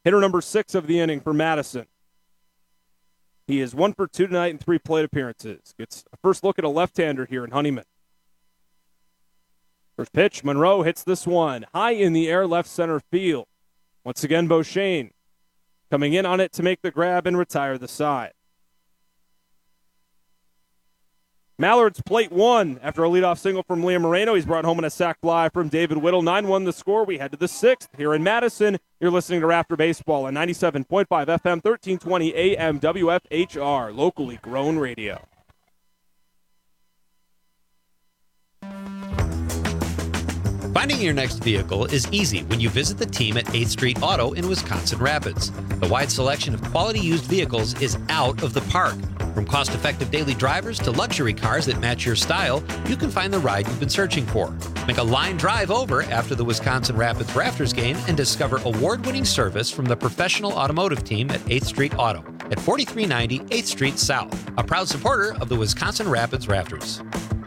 Hitter number 6 of the inning for Madison. He is 1 for 2 tonight in 3 plate appearances. Gets a first look at a left-hander here in Honeyman. First pitch, Monroe hits this one high in the air, left center field. Once again, Beauchene coming in on it to make the grab and retire the side. Mallard's plate 1 after a leadoff single from Liam Moreno. He's brought home in a sac fly from David Whittle. 9-1 the score. We head to the 6th here in Madison. You're listening to Rafter Baseball on 97.5 FM, 1320 AM, WFHR, locally grown radio. Finding your next vehicle is easy when you visit the team at 8th Street Auto in Wisconsin Rapids. The wide selection of quality used vehicles is out of the park. From cost-effective daily drivers to luxury cars that match your style, you can find the ride you've been searching for. Make a line drive over after the Wisconsin Rapids Rafters game and discover award-winning service from the professional automotive team at 8th Street Auto at 4390 8th Street South, a proud supporter of the Wisconsin Rapids Rafters.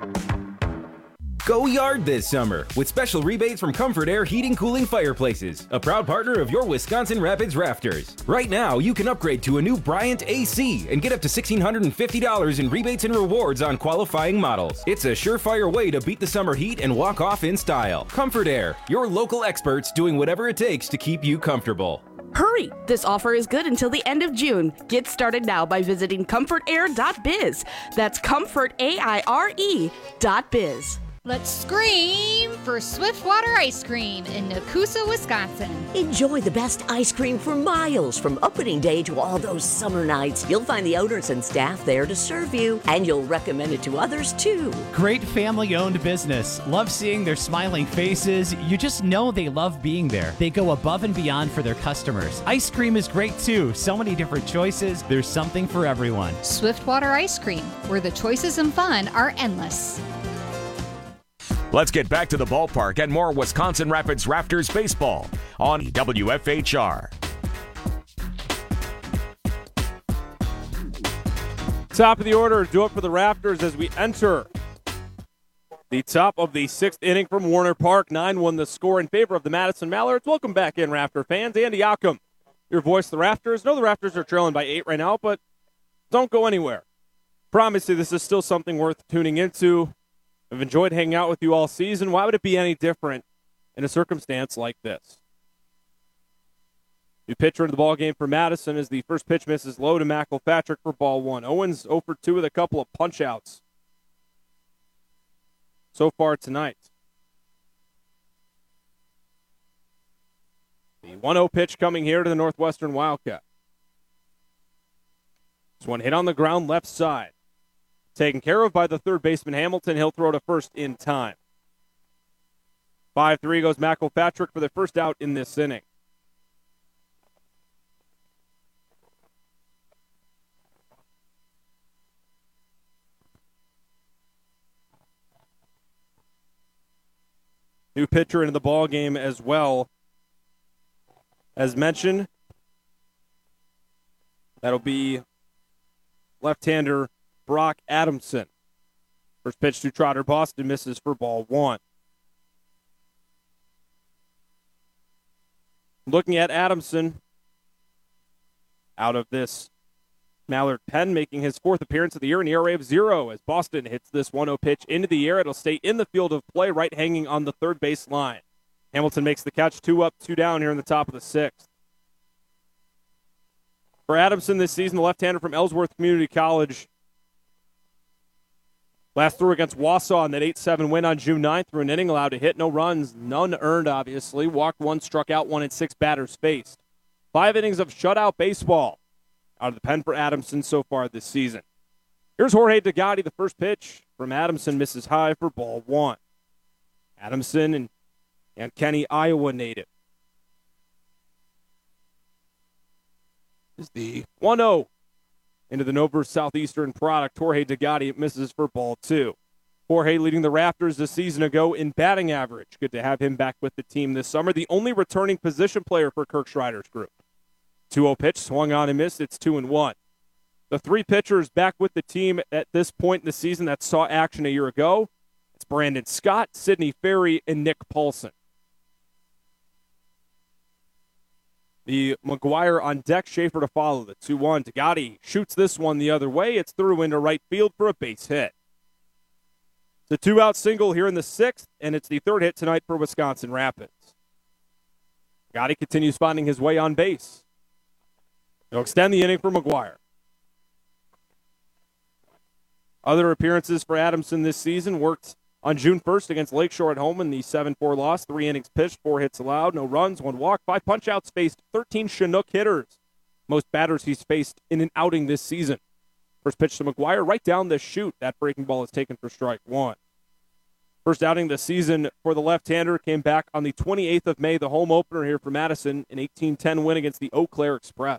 Go yard this summer with special rebates from Comfort Air Heating Cooling Fireplaces, a proud partner of your Wisconsin Rapids Rafters. Right now, you can upgrade to a new Bryant AC and get up to $1,650 in rebates and rewards on qualifying models. It's a surefire way to beat the summer heat and walk off in style. Comfort Air, your local experts doing whatever it takes to keep you comfortable. Hurry! This offer is good until the end of June. Get started now by visiting comfortair.biz. That's comfortaire.biz. Let's scream for Swiftwater Ice Cream in Nakusa, Wisconsin. Enjoy the best ice cream for miles from opening day to all those summer nights. You'll find the owners and staff there to serve you, and you'll recommend it to others too. Great family-owned business. Love seeing their smiling faces. You just know they love being there. They go above and beyond for their customers. Ice cream is great too. So many different choices. There's something for everyone. Swiftwater Ice Cream, where the choices and fun are endless. Let's get back to the ballpark and more Wisconsin Rapids Rafters baseball on WFHR. Top of the order, do it for the Rafters as we enter the top of the 6th inning from Warner Park. 9-1 the score in favor of the Madison Mallards. Welcome back in, Rafter fans. Andy Ockham, your voice, the Rafters. No, the Rafters are trailing by 8 right now, but don't go anywhere. Promise you this is still something worth tuning into. I've enjoyed hanging out with you all season. Why would it be any different in a circumstance like this? New pitcher into the ball game for Madison as the first pitch misses low to McElpatrick for ball 1. Owens 0 for 2 with a couple of punch-outs so far tonight. The 1-0 pitch coming here to the Northwestern Wildcat. This one hit on the ground left side. Taken care of by the third baseman Hamilton. He'll throw to first in time. 5-3 goes McElpatrick for the first out in this inning. New pitcher into the ball game as well. As mentioned, that'll be left-hander Brock Adamson. First pitch to Trotter Boston misses for ball 1. Looking at Adamson, out of this Mallard pen, making his 4th appearance of the year, an ERA of 0 as Boston hits this 1-0 pitch into the air. It'll stay in the field of play, right hanging on the third base line. Hamilton makes the catch, 2 up, 2 down here in the top of the 6th. For Adamson this season, the left-hander from Ellsworth Community College, last through against Wausau in that 8-7 win on June 9th, through an inning, allowed to hit, no runs, none earned, obviously. Walked 1, struck out 1, and 6 batters faced. 5 innings of shutout baseball out of the pen for Adamson so far this season. Here's Jorge Degatti. The first pitch from Adamson misses high for ball 1. Adamson and Kenny, Iowa native. Is the 1-0 into the Novus Southeastern product. Jorge Degatti misses for ball 2. Jorge leading the Raptors a season ago in batting average. Good to have him back with the team this summer. The only returning position player for Kirk Schreider's group. 2-0 pitch, swung on and missed. It's 2-1. The 3 pitchers back with the team at this point in the season that saw action a year ago. It's Brandon Scott, Sidney Ferry, and Nick Paulson. The McGuire on deck, Schaefer to follow. The 2-1. Tagati shoots this one the other way. It's through into right field for a base hit. It's a 2-out single here in the 6th, and it's the 3rd hit tonight for Wisconsin Rapids. Tagati continues finding his way on base. He'll extend the inning for McGuire. Other appearances for Adamson this season worked on June 1st against Lakeshore at home in the 7-4 loss. 3 innings pitched, 4 hits allowed, no runs, 1 walk, 5 punch-outs, faced 13 Chinook hitters. Most batters he's faced in an outing this season. First pitch to McGuire, right down the chute. That breaking ball is taken for strike 1. First outing this season for the left-hander came back on the 28th of May, the home opener here for Madison, an 18-10 win against the Eau Claire Express.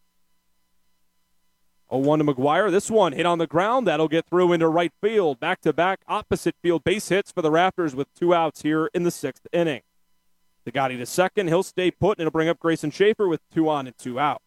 0-1 to McGuire. This one hit on the ground. That'll get through into right field. Back-to-back opposite field base hits for the Raptors with 2 outs here in the 6th inning. Tagati to second. He'll stay put, and it'll bring up Grayson Schaefer with 2 on and 2 out.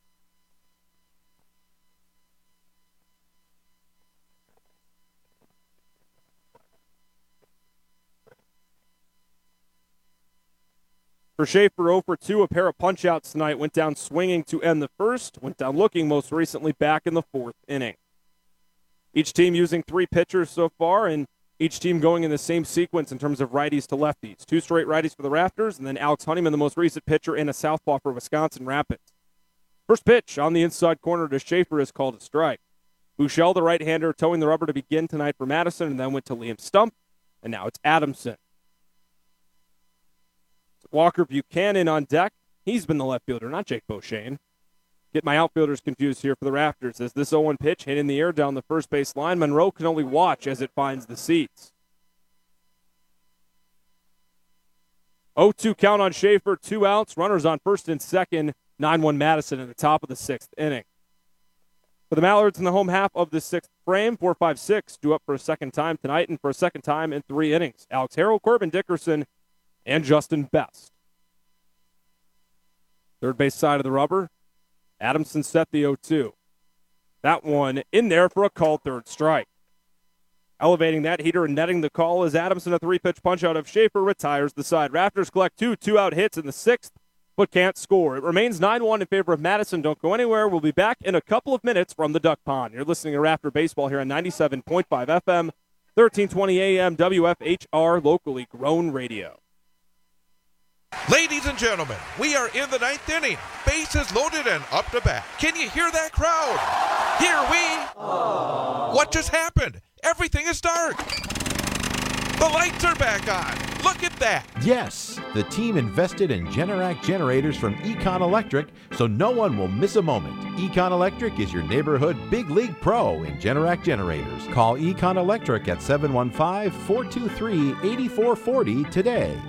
For Schaefer, 0 for 2, a pair of punch-outs tonight. Went down swinging to end the first. Went down looking most recently back in the 4th inning. Each team using 3 pitchers so far, and each team going in the same sequence in terms of righties to lefties. 2 straight righties for the Raptors, and then Alex Honeyman, the most recent pitcher, and a southpaw for Wisconsin Rapids. First pitch on the inside corner to Schaefer is called a strike. Bouchel, the right-hander, towing the rubber to begin tonight for Madison, and then went to Liam Stump, and now it's Adamson. Walker Buchanan on deck. He's been the left fielder, not Jake Beauchene. Get my outfielders confused here for the Raptors as this 0-1 pitch hit in the air down the first base line. Monroe can only watch as it finds the seats. 0-2 count on Schaefer, 2 outs, runners on first and second, 9-1 Madison in the top of the 6th inning. For the Mallards in the home half of the 6th frame, 4-5-6 due up for a second time tonight and for a second time in 3 innings. Alex Harrell, Corbin Dickerson, and Justin Best. Third base side of the rubber. Adamson set the 0-2. That one in there for a called third strike. Elevating that heater and netting the call is Adamson. A 3-pitch punch-out of Schaefer retires the side. Raptors collect 2 2-out hits in the 6th, but can't score. It remains 9-1 in favor of Madison. Don't go anywhere. We'll be back in a couple of minutes from the Duck Pond. You're listening to Raptor Baseball here on 97.5 FM, 1320 AM, WFHR, locally grown radio. Ladies and gentlemen, we are in the 9th inning. Bases loaded and up to bat. Can you hear that crowd? Here we... Aww. What just happened? Everything is dark. The lights are back on. Look at that. Yes, the team invested in Generac generators from Econ Electric, so no one will miss a moment. Econ Electric is your neighborhood big league pro in Generac generators. Call Econ Electric at 715-423-8440 today.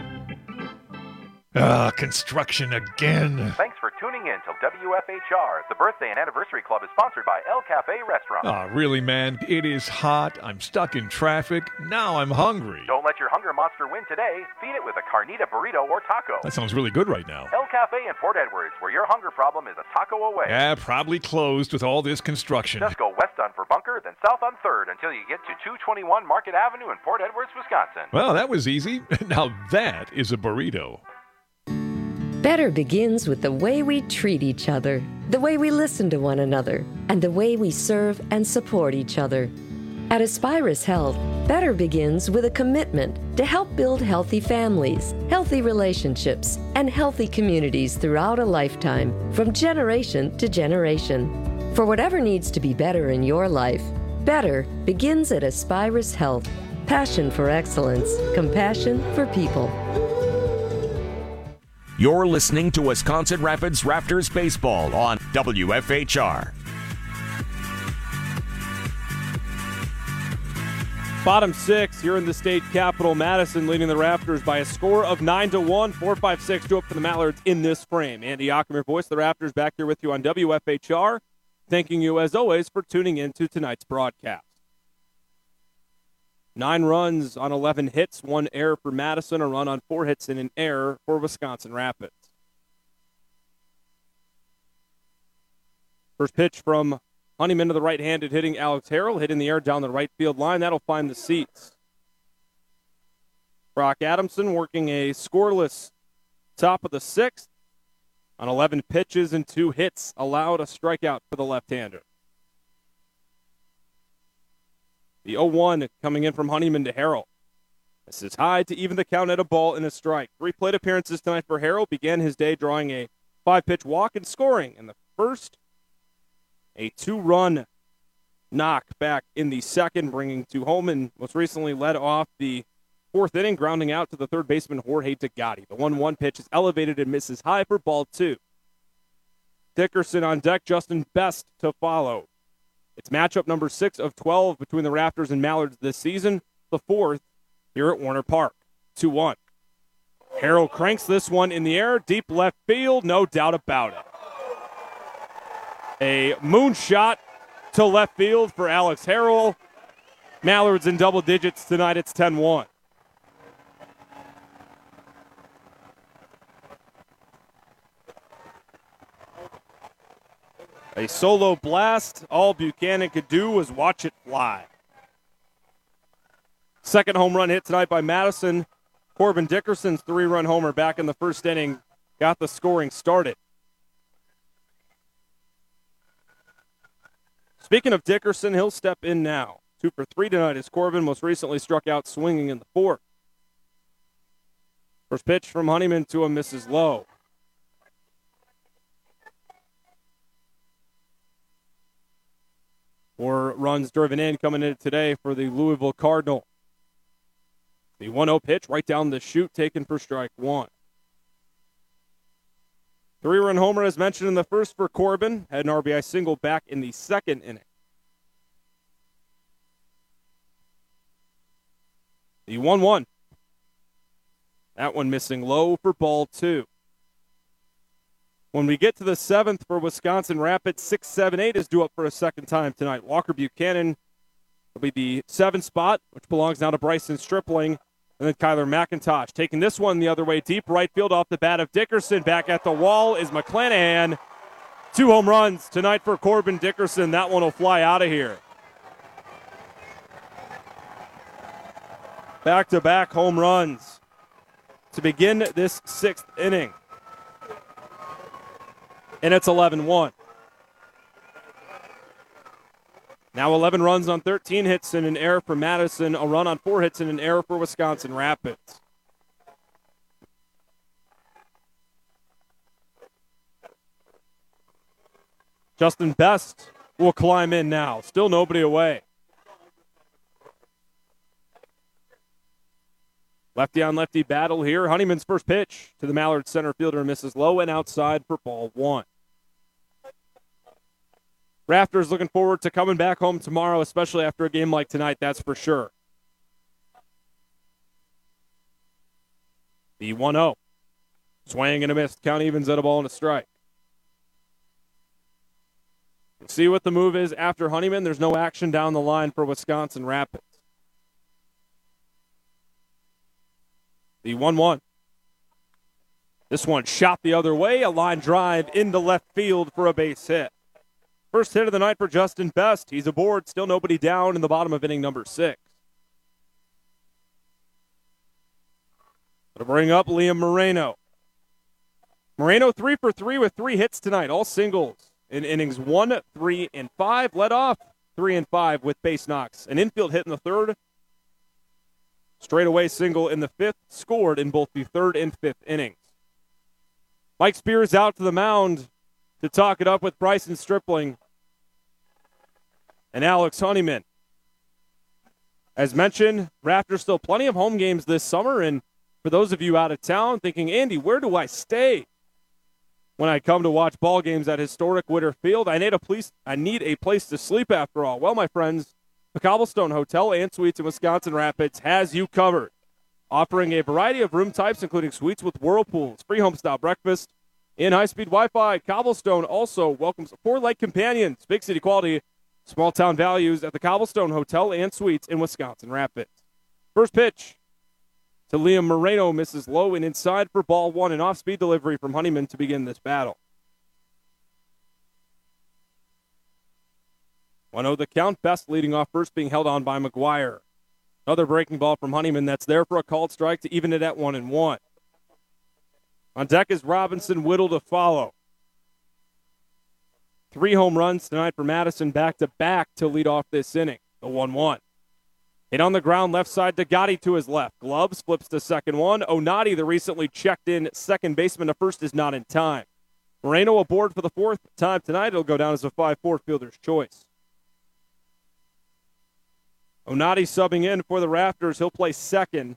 Construction again. Thanks for tuning in to WFHR. The Birthday and Anniversary Club is sponsored by El Cafe Restaurant. Really, man? It is hot. I'm stuck in traffic. Now I'm hungry. Don't let your hunger monster win today. Feed it with a carnita burrito or taco. That sounds really good right now. El Cafe in Port Edwards, where your hunger problem is a taco away. Yeah, probably closed with all this construction. Just go west on Bunker, then south on 3rd until you get to 221 Market Avenue in Port Edwards, Wisconsin. Well, that was easy. Now that is a burrito. Better begins with the way we treat each other, the way we listen to one another, and the way we serve and support each other. At Aspirus Health, better begins with a commitment to help build healthy families, healthy relationships, and healthy communities throughout a lifetime, from generation to generation. For whatever needs to be better in your life, better begins at Aspirus Health. Passion for excellence, compassion for people. You're listening to Wisconsin Rapids Raptors Baseball on WFHR. Bottom 6 here in the state capital. Madison leading the Raptors by a score of 9-1. 4-5-6 due up for the Mallards in this frame. Andy Ackerman, voice of the Raptors, back here with you on WFHR. Thanking you, as always, for tuning in to tonight's broadcast. 9 runs on 11 hits, 1 error for Madison, a run on 4 hits and an error for Wisconsin Rapids. First pitch from Honeyman to the right-handed hitting Alex Harrell, hit in the air down the right field line. That'll find the seats. Brock Adamson working a scoreless top of the 6th. On 11 pitches and 2 hits, allowed a strikeout for the left-hander. The 0-1 coming in from Honeyman to Harrell. This is high to even the count at a ball and a strike. 3 plate appearances tonight for Harrell. Began his day drawing a 5-pitch walk and scoring in the first. A 2-run knock back in the second, bringing 2 home, and most recently led off the 4th inning, grounding out to the third baseman Jorge Tagatti. The 1-1 pitch is elevated and misses high for ball 2. Dickerson on deck, Justin Best to follow. It's matchup number 6 of 12 between the Raptors and Mallards this season, the 4th here at Warner Park. 2-1. Harrell cranks this one in the air, deep left field, no doubt about it. A moonshot to left field for Alex Harrell. Mallards in double digits tonight. It's 10-1. A solo blast. All Buchanan could do was watch it fly. Second home run hit tonight by Madison. Corbin Dickerson's 3-run homer back in the first inning got the scoring started. Speaking of Dickerson, he'll step in now. 2 for 3 tonight as Corbin most recently struck out swinging in the 4th. First pitch from Honeyman to him misses low. Four runs driven in coming in today for the Louisville Cardinal. The 1-0 pitch right down the chute taken for strike 1. 3-run homer as mentioned in the first for Corbin. Had an RBI single back in the second inning. The 1-1. That one missing low for ball 2. When we get to the 7th for Wisconsin Rapids, 6-7-8 is due up for a second time tonight. Walker Buchanan will be the 7th spot, which belongs now to Bryson Stripling. And then Kyler McIntosh taking this one the other way, deep right field off the bat of Dickerson. Back at the wall is McClanahan. 2 home runs tonight for Corbin Dickerson. That one will fly out of here. Back-to-back home runs to begin this 6th inning. And it's 11-1. Now 11 runs on 13 hits and an error for Madison, a run on 4 hits and an error for Wisconsin Rapids. Justin Best will climb in now. Still nobody away. Lefty on lefty battle here. Honeyman's first pitch to the Mallard center fielder misses low and outside for ball 1. Raptors looking forward to coming back home tomorrow, especially after a game like tonight, that's for sure. The 1-0. Swing and a miss. Count evens at a ball and a strike. We'll see what the move is after Honeyman. There's no action down the line for Wisconsin Rapids. The 1-1. This one shot the other way. A line drive into left field for a base hit. First hit of the night for Justin Best. He's aboard. Still nobody down in the bottom of inning number 6. Going to bring up Liam Moreno. Moreno 3 for 3 with 3 hits tonight. All singles in innings 1, 3, and 5. Led off 3 and 5 with base knocks. An infield hit in the 3rd. Straightaway single in the 5th. Scored in both the 3rd and 5th innings. Mike Spears out to the mound to talk it up with Bryson Stripling and Alex Honeyman. As mentioned, Raptors still plenty of home games this summer, and for those of you out of town thinking, Andy, where do I stay when I come to watch ball games at historic Witter Field? I need a place to sleep after all. Well, my friends, the Cobblestone Hotel and Suites in Wisconsin Rapids has you covered, offering a variety of room types, including suites with whirlpools, free home-style breakfast, and high-speed Wi-Fi. Cobblestone also welcomes 4 light companions, big city quality, small-town values at the Cobblestone Hotel and Suites in Wisconsin Rapids. First pitch to Liam Moreno misses low and inside for ball 1. An off-speed delivery from Honeyman to begin this battle. 1-0 the count. Best leading off first, being held on by McGuire. Another breaking ball from Honeyman that's there for a called strike to even it at 1-1. On deck is Robinson, Whittle to follow. 3 home runs tonight for Madison, back-to-back to lead off this inning. The 1-1. Hit on the ground, left side to Gotti to his left. Gloves, flips to second one. Onati, the recently checked-in second baseman to first, is not in time. Moreno aboard for the 4th time tonight. It'll go down as a 5-4 fielder's choice. Onati subbing in for the Raptors. He'll play second.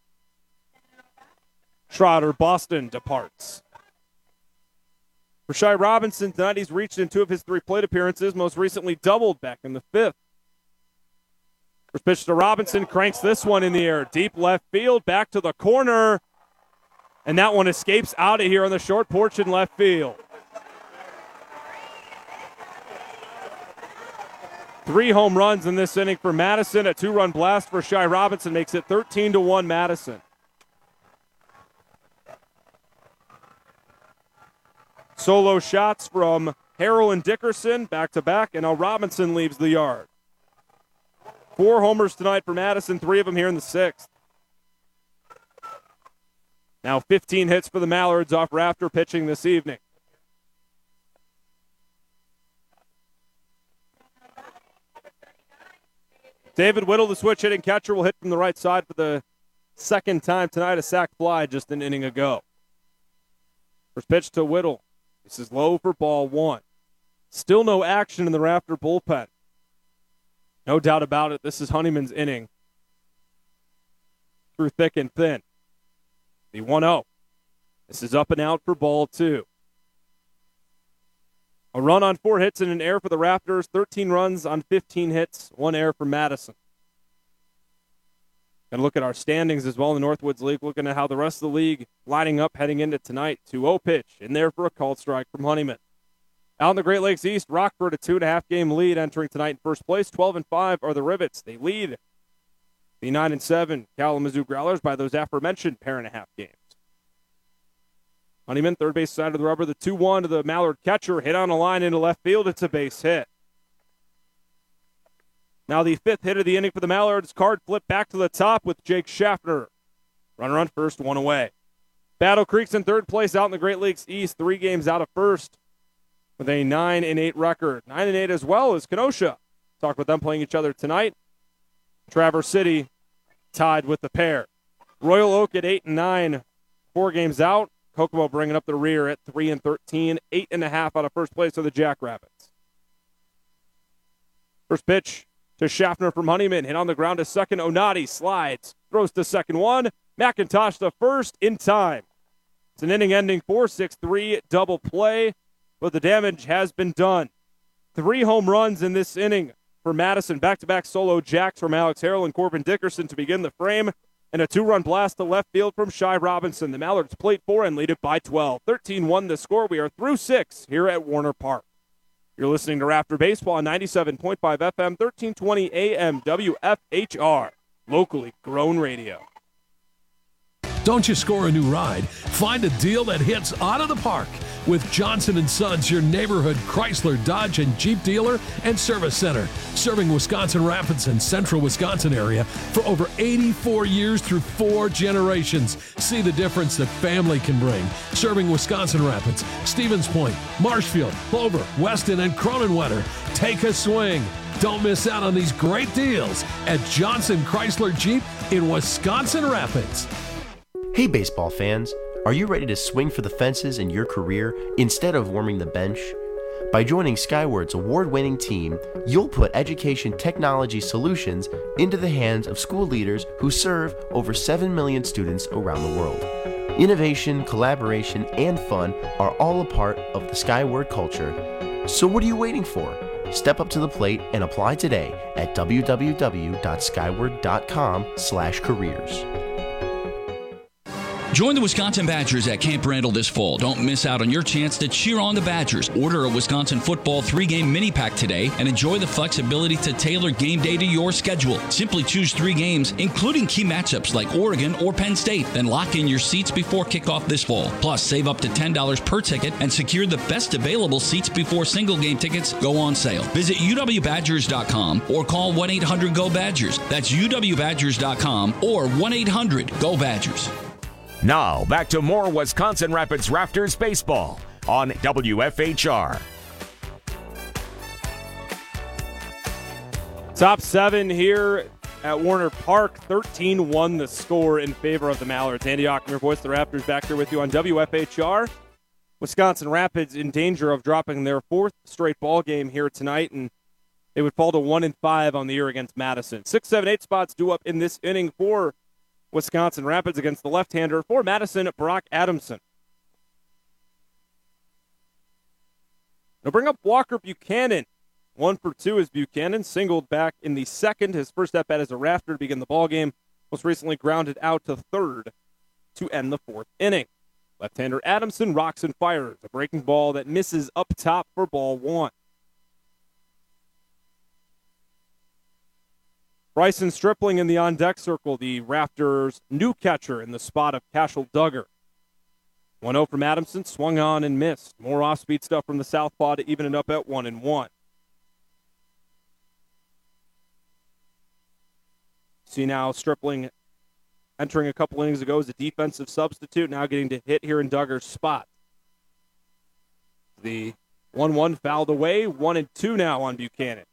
Trotter, Boston departs. For Shy Robinson, tonight he's reached in 2 of his 3 plate appearances, most recently doubled back in the 5th. First pitch to Robinson, cranks this one in the air. Deep left field, back to the corner. And that one escapes out of here on the short porch in left field. 3 home runs in this inning for Madison. A 2-run blast for Shy Robinson makes it 13-1 Madison. Solo shots from Harrell and Dickerson, back-to-back, and now Robinson leaves the yard. 4 homers tonight for Madison, 3 of them here in the 6th. Now 15 hits for the Mallards off Rafter pitching this evening. David Whittle, the switch hitting catcher, will hit from the right side for the 2nd time tonight, a sac fly just an inning ago. First pitch to Whittle. This is low for ball 1. Still no action in the Rafter bullpen. No doubt about it, this is Honeyman's inning through thick and thin. The 1-0. This is up and out for ball 2. A run on 4 hits and an error for the Raptors. 13 runs on 15 hits, 1 error for Madison. Going to look at our standings as well in the Northwoods League, looking at how the rest of the league lining up heading into tonight. 2-0 pitch in there for a called strike from Honeyman. Out in the Great Lakes East, Rockford a 2.5-game lead entering tonight in first place. 12-5 are the Rivets. They lead the 9-7 Kalamazoo Growlers by those aforementioned pair and a half games. Honeyman, third base side of the rubber, the 2-1 to the Mallard catcher, hit on a line into left field. It's a base hit. Now the 5th hit of the inning for the Mallards. Card flip back to the top with Jake Schaffner. Runner on first, 1 away. Battle Creek's in 3rd place out in the Great Lakes East, 3 games out of first with a 9-8 record. 9-8 as well as Kenosha. Talk with them playing each other tonight. Traverse City tied with the pair. Royal Oak at 8-9, 4 games out. Kokomo bringing up the rear at 3-13, 8.5 out of first place are the Jackrabbits. First pitch to Schaffner from Honeyman. Hit on the ground to second. Onati slides. Throws to second one. McIntosh to first in time. It's an inning-ending 4-6-3 double play, but the damage has been done. 3 home runs in this inning for Madison. Back-to-back solo jacks from Alex Harrell and Corbin Dickerson to begin the frame. And a 2-run blast to left field from Shy Robinson. The Mallards plate 4 and lead it by 12. 13-1 the score. We are through 6 here at Warner Park. You're listening to Rafter Baseball on 97.5 FM, 1320 AM, WFHR, locally grown radio. Don't just score a new ride. Find a deal that hits out of the park with Johnson & Sons, your neighborhood Chrysler, Dodge, and Jeep dealer and service center. Serving Wisconsin Rapids and central Wisconsin area for over 84 years through 4 generations. See the difference that family can bring. Serving Wisconsin Rapids, Stevens Point, Marshfield, Clover, Weston, and Cronenwetter. Take a swing. Don't miss out on these great deals at Johnson Chrysler Jeep in Wisconsin Rapids. Hey baseball fans, are you ready to swing for the fences in your career instead of warming the bench? By joining Skyward's award-winning team, you'll put education technology solutions into the hands of school leaders who serve over 7 million students around the world. Innovation, collaboration, and fun are all a part of the Skyward culture. So what are you waiting for? Step up to the plate and apply today at www.skyward.com/careers. Join the Wisconsin Badgers at Camp Randall this fall. Don't miss out on your chance to cheer on the Badgers. Order a Wisconsin football 3-game mini pack today and enjoy the flexibility to tailor game day to your schedule. Simply choose 3 games, including key matchups like Oregon or Penn State. Then lock in your seats before kickoff this fall. Plus, save up to $10 per ticket and secure the best available seats before single game tickets go on sale. Visit UWBadgers.com or call 1-800-GO-BADGERS. That's UWBadgers.com or 1-800-GO-BADGERS. Now, back to more Wisconsin Rapids Raptors baseball on WFHR. Top 7 here at Warner Park. 13-1 the score in favor of the Mallards. Andy Ockmer, voice of the Raptors, back here with you on WFHR. Wisconsin Rapids in danger of dropping their 4th straight ball game here tonight, and they would fall to 1-5 on the year against Madison. 6, 7, 8 spots due up in this inning for Wisconsin Rapids against the left-hander for Madison, Brock Adamson. They'll bring up Walker Buchanan. 1 for 2 as Buchanan singled back in the second. His first at-bat as a rafter to begin the ballgame. Most recently grounded out to third to end the 4th inning. Left-hander Adamson rocks and fires. A breaking ball that misses up top for ball 1. Bryson Stripling in the on-deck circle, the Raptors' new catcher in the spot of Cashel Duggar. 1-0 from Adamson, swung on and missed. More off-speed stuff from the southpaw to even it up at 1-1. See now Stripling entering a couple innings ago as a defensive substitute, now getting to hit here in Duggar's spot. The 1-1 fouled away, 1-2 now on Buchanan.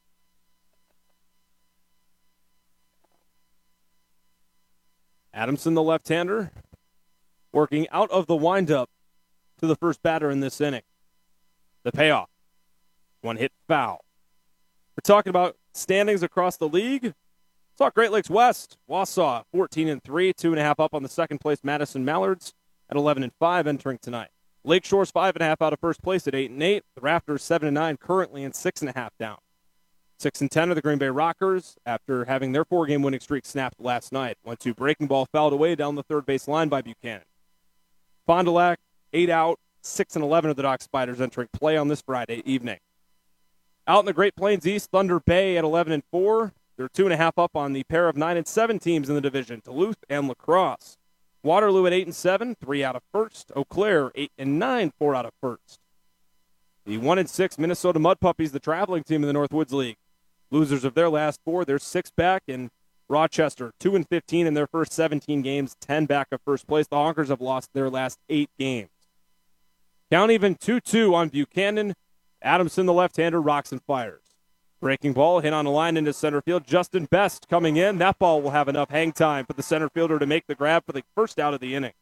Adamson, the left-hander, working out of the windup to the first batter in this inning. The payoff. 1 hit foul. We're talking about standings across the league. Talk Great Lakes West. Wausau 14-3, 2.5 up on the second place Madison Mallards at 11-5 entering tonight. Lakeshore's 5.5 out of first place at 8-8. The Raptors 7-9 currently in 6.5 down. 6-10 are the Green Bay Rockers after having their 4-game winning streak snapped last night. 1-2 breaking ball fouled away down the third base line by Buchanan. Fond du Lac 8 out, 6-11 are the Dock Spiders entering play on this Friday evening. Out in the Great Plains East, Thunder Bay at 11-4. They're 2.5 up on the pair of 9-7 teams in the division, Duluth and La Crosse. Waterloo at 8-7, 3 out of first. Eau Claire 8-9, 4 out of first. The 1-6 Minnesota Mud Puppies, the traveling team in the Northwoods League. Losers of their last 4, they're 6 back. And Rochester 2-15 in their first 17 games, 10 back of first place. The Honkers have lost their last 8 games. Count even 2-2 on Buchanan. Adamson, the left-hander, rocks and fires. Breaking ball hit on a line into center field. Justin Best coming in. That ball will have enough hang time for the center fielder to make the grab for the first out of the inning.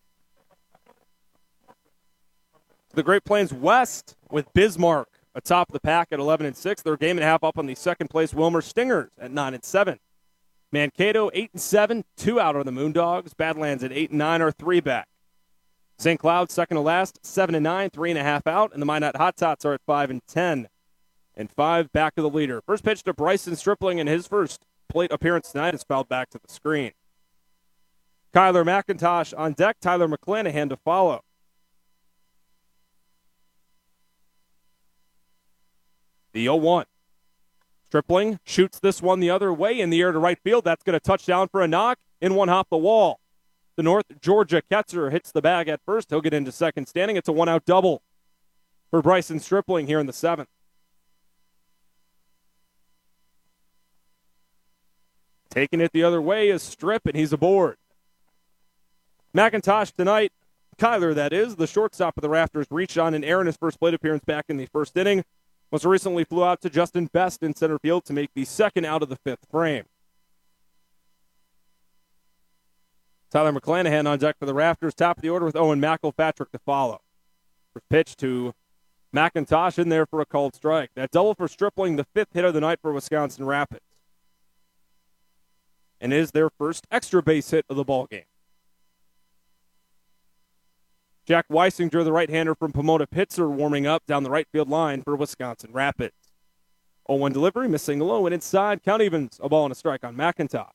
The Great Plains West with Bismarck atop the pack at 11-6. They're 1.5 up on the second place Wilmer Stingers at 9-7. Mankato 8-7, 2 out on the Moondogs. Badlands at 8-9 are 3 back. St. Cloud second to last, 7-9, 3.5 out, and the Minot Hot Tots are at 5-10. And 5 back of the leader. First pitch to Bryson Stripling in his first plate appearance tonight is fouled back to the screen. Kyler McIntosh on deck. Tyler McClanahan to follow. The 0-1. Stripling shoots this one the other way in the air to right field. That's going to touch down for a knock. In one hop the wall. The North Georgia catcher hits the bag at first. He'll get into second standing. It's a 1-out double for Bryson Stripling here in the 7th. Taking it the other way is Strip, and he's aboard. McIntosh tonight, Kyler that is, the shortstop of the Raptors, reached on an error in his first plate appearance back in the first inning. Most recently flew out to Justin Best in center field to make the second out of the 5th frame. Tyler McClanahan on deck for the Raptors, top of the order with Owen McElpatrick to follow. First pitch to McIntosh in there for a called strike. That double for Stripling, the 5th hit of the night for Wisconsin Rapids. And is their first extra base hit of the ballgame. Jack Weisinger, the right-hander from Pomona Pitzer, warming up down the right field line for Wisconsin Rapids. 0-1 delivery, missing low and inside. Count evens, a ball and a strike on McIntosh.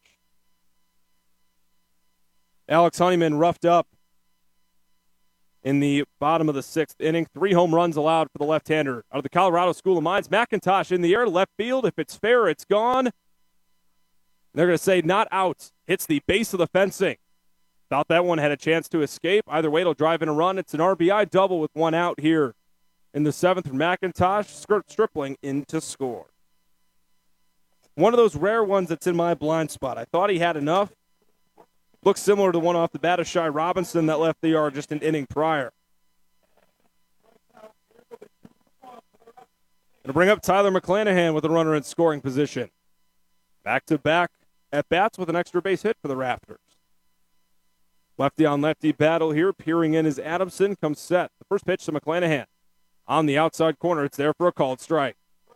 Alex Honeyman roughed up in the bottom of the 6th inning. 3 home runs allowed for the left-hander out of the Colorado School of Mines. McIntosh in the air to left field. If it's fair, it's gone. They're going to say not out. Hits the base of the fencing. Thought that one had a chance to escape. Either way, it'll drive in a run. It's an RBI double with 1 out here in the 7th for McIntosh. Stripling in to score. One of those rare ones that's in my blind spot. I thought he had enough. Looks similar to the one off the bat of Shy Robinson that left the yard just an inning prior. Going to bring up Tyler McClanahan with a runner in scoring position. Back-to-back at-bats with an extra base hit for the Raptors. Lefty-on-lefty battle here. Peering in is Adamson. Comes set. The first pitch to McClanahan. On the outside corner, it's there for a called strike.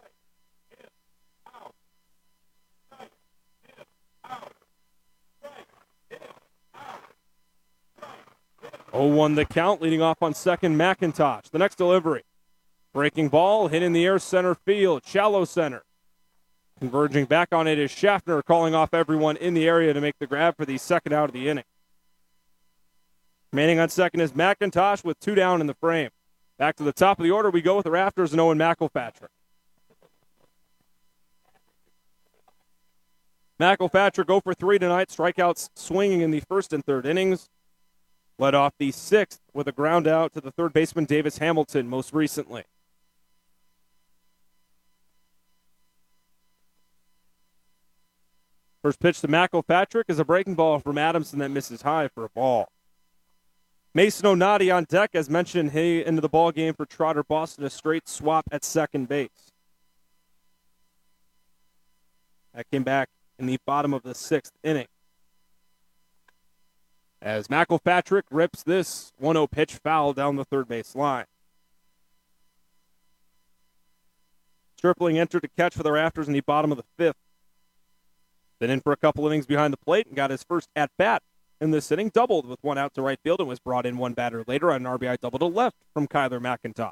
Oh, 1 the count, leading off on second, McIntosh. The next delivery. Breaking ball, hit in the air, center field, shallow center. Converging back on it is Schaffner, calling off everyone in the area to make the grab for the second out of the inning. Remaining on second is McIntosh with 2 down in the frame. Back to the top of the order we go with the Raptors and Owen McElpatrick. McElpatrick 0 for 3 tonight, strikeouts swinging in the first and third innings. Led off the 6th with a ground out to the third baseman Davis Hamilton most recently. First pitch to McElpatrick is a breaking ball from Adamson that misses high for a ball. Mason Onati on deck, as mentioned, he into the ball game for Trotter Boston, a straight swap at second base. That came back in the bottom of the 6th inning. As McElpatrick rips this 1-0 pitch foul down the third base line. Stripling entered to catch for the Raptors in the bottom of the 5th. Been in for a couple innings behind the plate and got his first at-bat in this inning. Doubled with 1 out to right field and was brought in 1 batter later on an RBI double to left from Kyler McIntosh.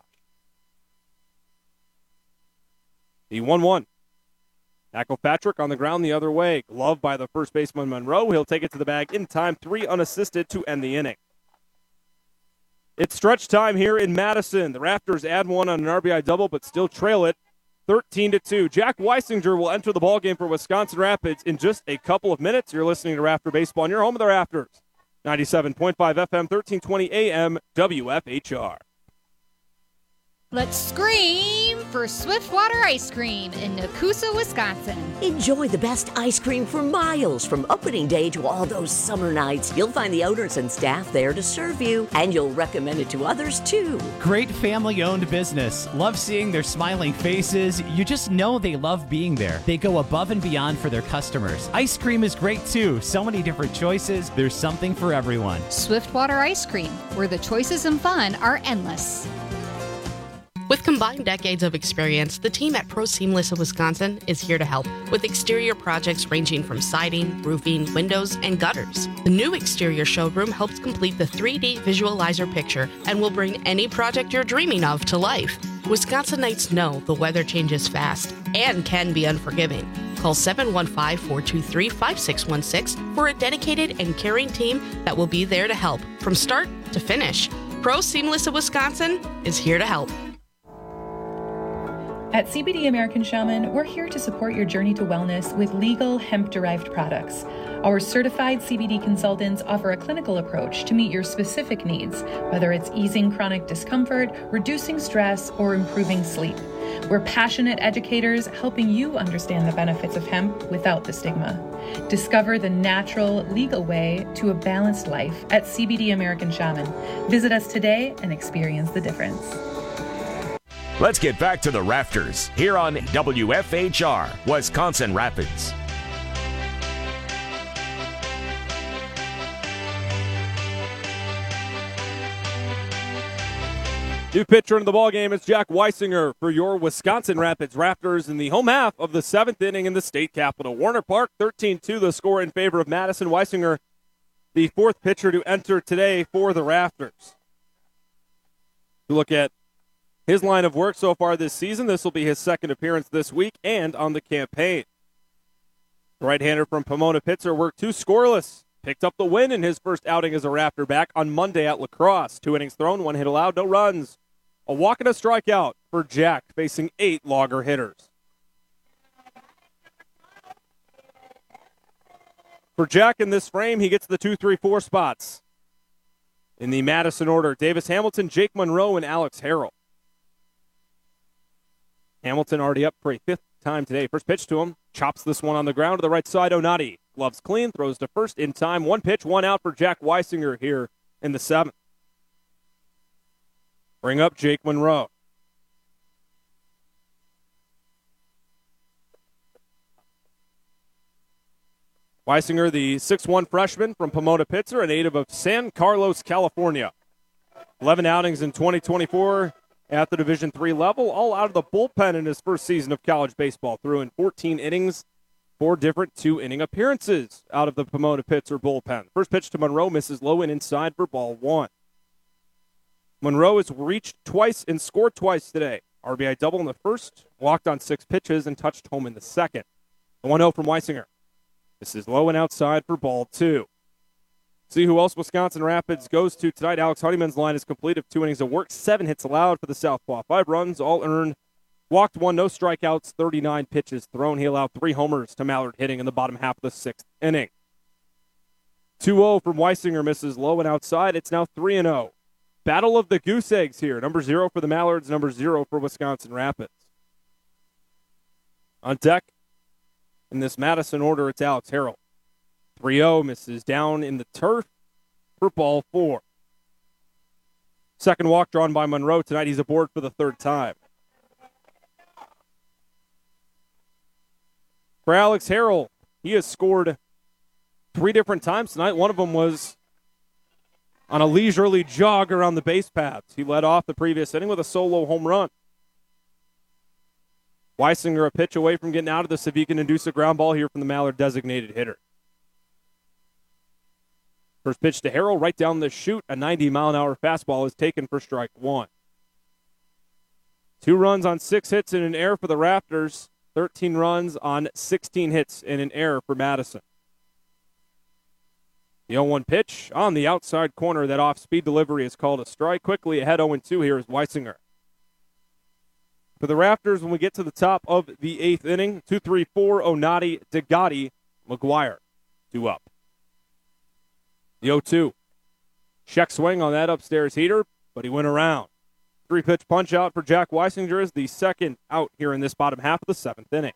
The 1-1. McElpatrick on the ground the other way. Glove by the first baseman Monroe. He'll take it to the bag in time. 3 unassisted to end the inning. It's stretch time here in Madison. The Raptors add 1 on an RBI double, but still trail it 13-2. Jack Weisinger will enter the ballgame for Wisconsin Rapids in just a couple of minutes. You're listening to Raptor Baseball, and you're home of the Raptors. 97.5 FM, 1320 AM, WFHR. Let's scream for Swiftwater Ice Cream in Nakusa, Wisconsin. Enjoy the best ice cream for miles from opening day to all those summer nights. You'll find the owners and staff there to serve you, and you'll recommend it to others too. Great family-owned business. Love seeing their smiling faces. You just know they love being there. They go above and beyond for their customers. Ice cream is great too. So many different choices. There's something for everyone. Swiftwater Ice Cream, where the choices and fun are endless. With combined decades of experience, the team at Pro Seamless of Wisconsin is here to help with exterior projects ranging from siding, roofing, windows, and gutters. The new exterior showroom helps complete the 3D visualizer picture and will bring any project you're dreaming of to life. Wisconsinites know the weather changes fast and can be unforgiving. Call 715-423-5616 for a dedicated and caring team that will be there to help from start to finish. Pro Seamless of Wisconsin is here to help. At CBD American Shaman, we're here to support your journey to wellness with legal hemp-derived products. Our certified CBD consultants offer a clinical approach to meet your specific needs, whether it's easing chronic discomfort, reducing stress, or improving sleep. We're passionate educators helping you understand the benefits of hemp without the stigma. Discover the natural, legal way to a balanced life at CBD American Shaman. Visit us today and experience the difference. Let's get back to the Rafters here on WFHR, Wisconsin Rapids. New pitcher in the ballgame is Jack Weisinger for your Wisconsin Rapids Raptors in the home half of the 7th inning in the state capitol. Warner Park, 13-2, the score in favor of Madison. Weisinger, the 4th pitcher to enter today for the Raptors. To look at his line of work so far this season, this will be his 2nd appearance this week and on the campaign. The right-hander from Pomona Pitzer worked 2 scoreless. Picked up the win in his first outing as a Raptor back on Monday at La Crosse. 2 innings thrown, 1 hit allowed, no runs. A walk and a strikeout for Jack, facing 8 logger hitters. For Jack in this frame, he gets the 2, 3, 4 spots. In the Madison order, Davis Hamilton, Jake Monroe, and Alex Harrell. Hamilton already up for a 5th time today. First pitch to him. Chops this one on the ground to the right side. Onati Gloves clean, throws to first in time. One pitch, one out for Jack Weisinger here in the 7th. Bring up Jake Monroe. Weisinger, the 6'1 freshman from Pomona-Pitzer, a native of San Carlos, California. 11 outings in 2024 at the Division III level, all out of the bullpen in his first season of college baseball. Threw in 14 innings, 4 different 2-inning appearances out of the Pomona-Pitzer bullpen. First pitch to Monroe misses low and inside for ball 1. Monroe has reached twice and scored twice today. RBI double in the first, walked on 6 pitches, and touched home in the second. The 1-0 from Weisinger. This is low and outside for ball 2. See who else Wisconsin Rapids goes to tonight. Alex Honeyman's line is complete of 2 innings of work, 7 hits allowed for the Southpaw. 5 runs, all earned. Walked 1, no strikeouts, 39 pitches thrown. He allowed 3 homers to Mallard hitting in the bottom half of the 6th inning. 2-0 from Weisinger, misses low and outside. It's now 3-0. Battle of the Goose Eggs here. Number 0 for the Mallards, number 0 for Wisconsin Rapids. On deck, in this Madison order, it's Alex Harrell. 3-0, misses down in the turf for ball 4. Second walk drawn by Monroe tonight. He's aboard for the 3rd time. For Alex Harrell, he has scored 3 different times tonight. One of them was on a leisurely jog around the base paths. He led off the previous inning with a solo home run. Weisinger a pitch away from getting out of the so he can induce a ground ball here from the Mallard designated hitter. First pitch to Harrell, right down the chute. A 90-mile-an-hour fastball is taken for strike 1. 2 runs on 6 hits in an error for the Raptors. 13 runs on 16 hits in an error for Madison. The 0-1 pitch on the outside corner. That off-speed delivery is called a strike. Quickly ahead 0-2 here is Weisinger. For the Raptors, when we get to the top of the 8th inning, 2-3-4, Onati, Degatti, McGuire, 2 up. The 0-2. Check swing on that upstairs heater, but he went around. 3-pitch punch out for Jack Weisinger is the second out here in this bottom half of the 7th inning.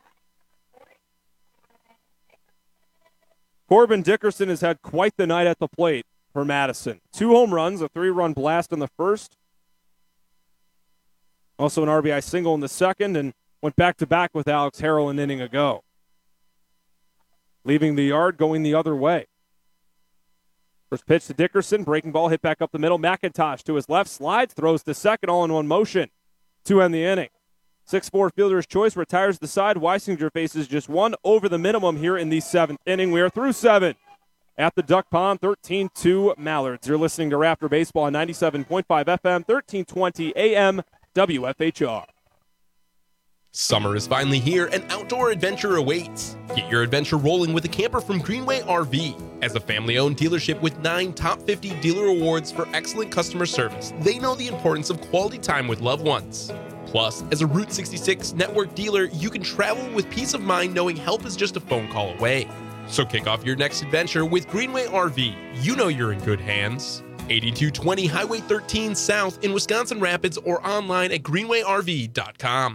Corbin Dickerson has had quite the night at the plate for Madison. 2 home runs, a 3-run blast in the first. Also an RBI single in the second, and went back-to-back with Alex Harrell an inning ago. Leaving the yard, going the other way. First pitch to Dickerson, breaking ball hit back up the middle. McIntosh to his left, slides, throws to second, all in one motion to end the inning. 6'4" fielder's choice retires the side. Weisinger faces just 1 over the minimum here in the 7th inning. We are through 7 at the Duck Pond, 13-2 Mallards. You're listening to Raptor Baseball on 97.5 FM, 1320 AM, WFHR. Summer is finally here and outdoor adventure awaits. Get your adventure rolling with a camper from Greenway RV. As a family-owned dealership with 9 top 50 dealer awards for excellent customer service, they know the importance of quality time with loved ones. Plus, as a Route 66 network dealer, you can travel with peace of mind knowing help is just a phone call away. So kick off your next adventure with Greenway RV. You know you're in good hands. 8220 Highway 13 South in Wisconsin Rapids or online at greenwayrv.com.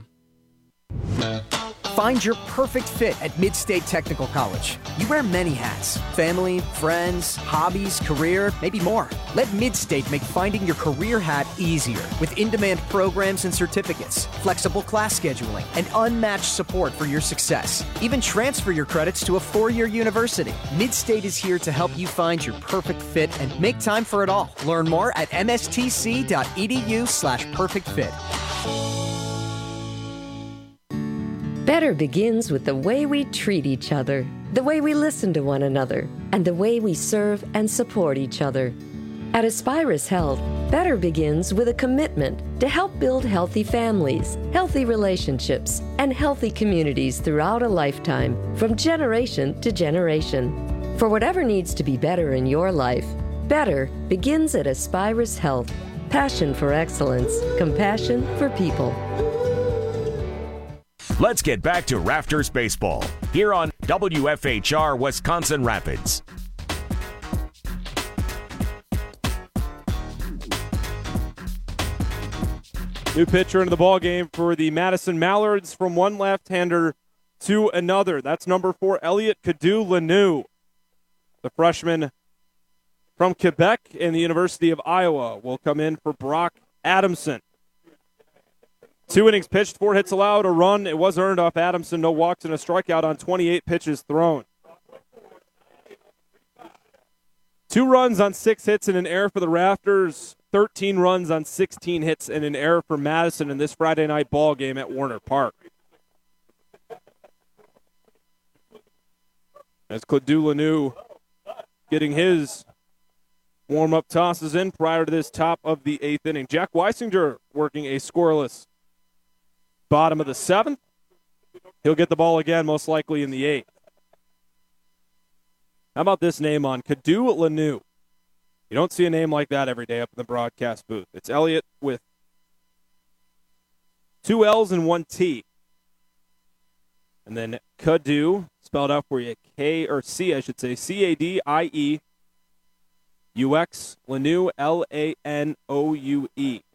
Find your perfect fit at Mid-State Technical College. You wear many hats: family, friends, hobbies, career, maybe more. Let Mid-State make finding your career hat easier with in-demand programs and certificates, flexible class scheduling, and unmatched support for your success. Even transfer your credits to a 4-year university. Mid-State is here to help you find your perfect fit and make time for it all. Learn more at mstc.edu/perfectfit. Better begins with the way we treat each other, the way we listen to one another, and the way we serve and support each other. At Aspirus Health, better begins with a commitment to help build healthy families, healthy relationships, and healthy communities throughout a lifetime, from generation to generation. For whatever needs to be better in your life, better begins at Aspirus Health. Passion for excellence, compassion for people. Let's get back to Rafters Baseball here on WFHR Wisconsin Rapids. New pitcher into the ball game for the Madison Mallards from one left-hander, to another. That's number 4, Elliot Cadu-Lanu, the freshman from Quebec and the University of Iowa, will come in for Brock Adamson. 2 innings pitched, 4 hits allowed, a run. It was earned off Adamson, no walks and a strikeout on 28 pitches thrown. 2 runs on 6 hits and an error for the Rafters. 13 runs on 16 hits and an error for Madison in this Friday night ball game at Warner Park. As Cadu-Lanu getting his warm-up tosses in prior to this top of the 8th inning. Jack Weisinger working a scoreless bottom of the 7th. He'll get the ball again, most likely in the 8th. How about this name on Cadu-Lanu? You don't see a name like that every day up in the broadcast booth. It's Elliot with 2 L's and 1 T. And then Cadu, spelled out for you, C, I should say, Cadieux, Lanu, Lanoue.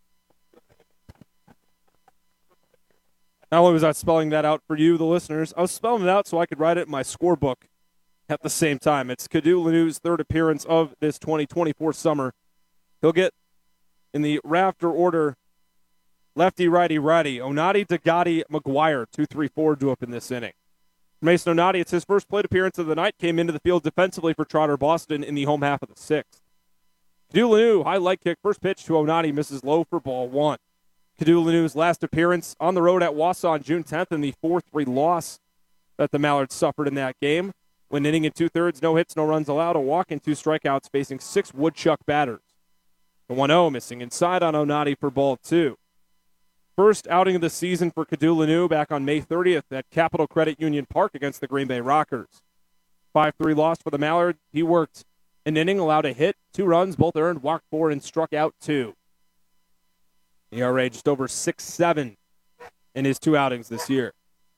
Not only was I spelling that out for you, the listeners, I was spelling it out so I could write it in my scorebook at the same time. It's Cadu-Lanu's 3rd appearance of this 2024 summer. He'll get in the Rafter order lefty, righty, righty. Onati, Degati, McGuire, 2-3-4 due up in this inning. Mason Onati, it's his first plate appearance of the night, came into the field defensively for Trotter Boston in the home half of the 6th. Cadu-Lanu, high leg kick, first pitch to Onati, misses low for ball 1. Cadu-Lanu's last appearance on the road at Wausau on June 10th in the 4-3 loss that the Mallards suffered in that game. When inning in 2/3, no hits, no runs allowed, a walk and 2 strikeouts, facing 6 woodchuck batters. The 1-0 missing inside on Onati for ball 2. First outing of the season for Cadu-Lanu back on May 30th at Capital Credit Union Park against the Green Bay Rockers. 5-3 loss for the Mallards. He worked an inning, allowed a hit, 2 runs, both earned, walked 4, and struck out 2. ERA just over 6.7 in his 2 outings this year.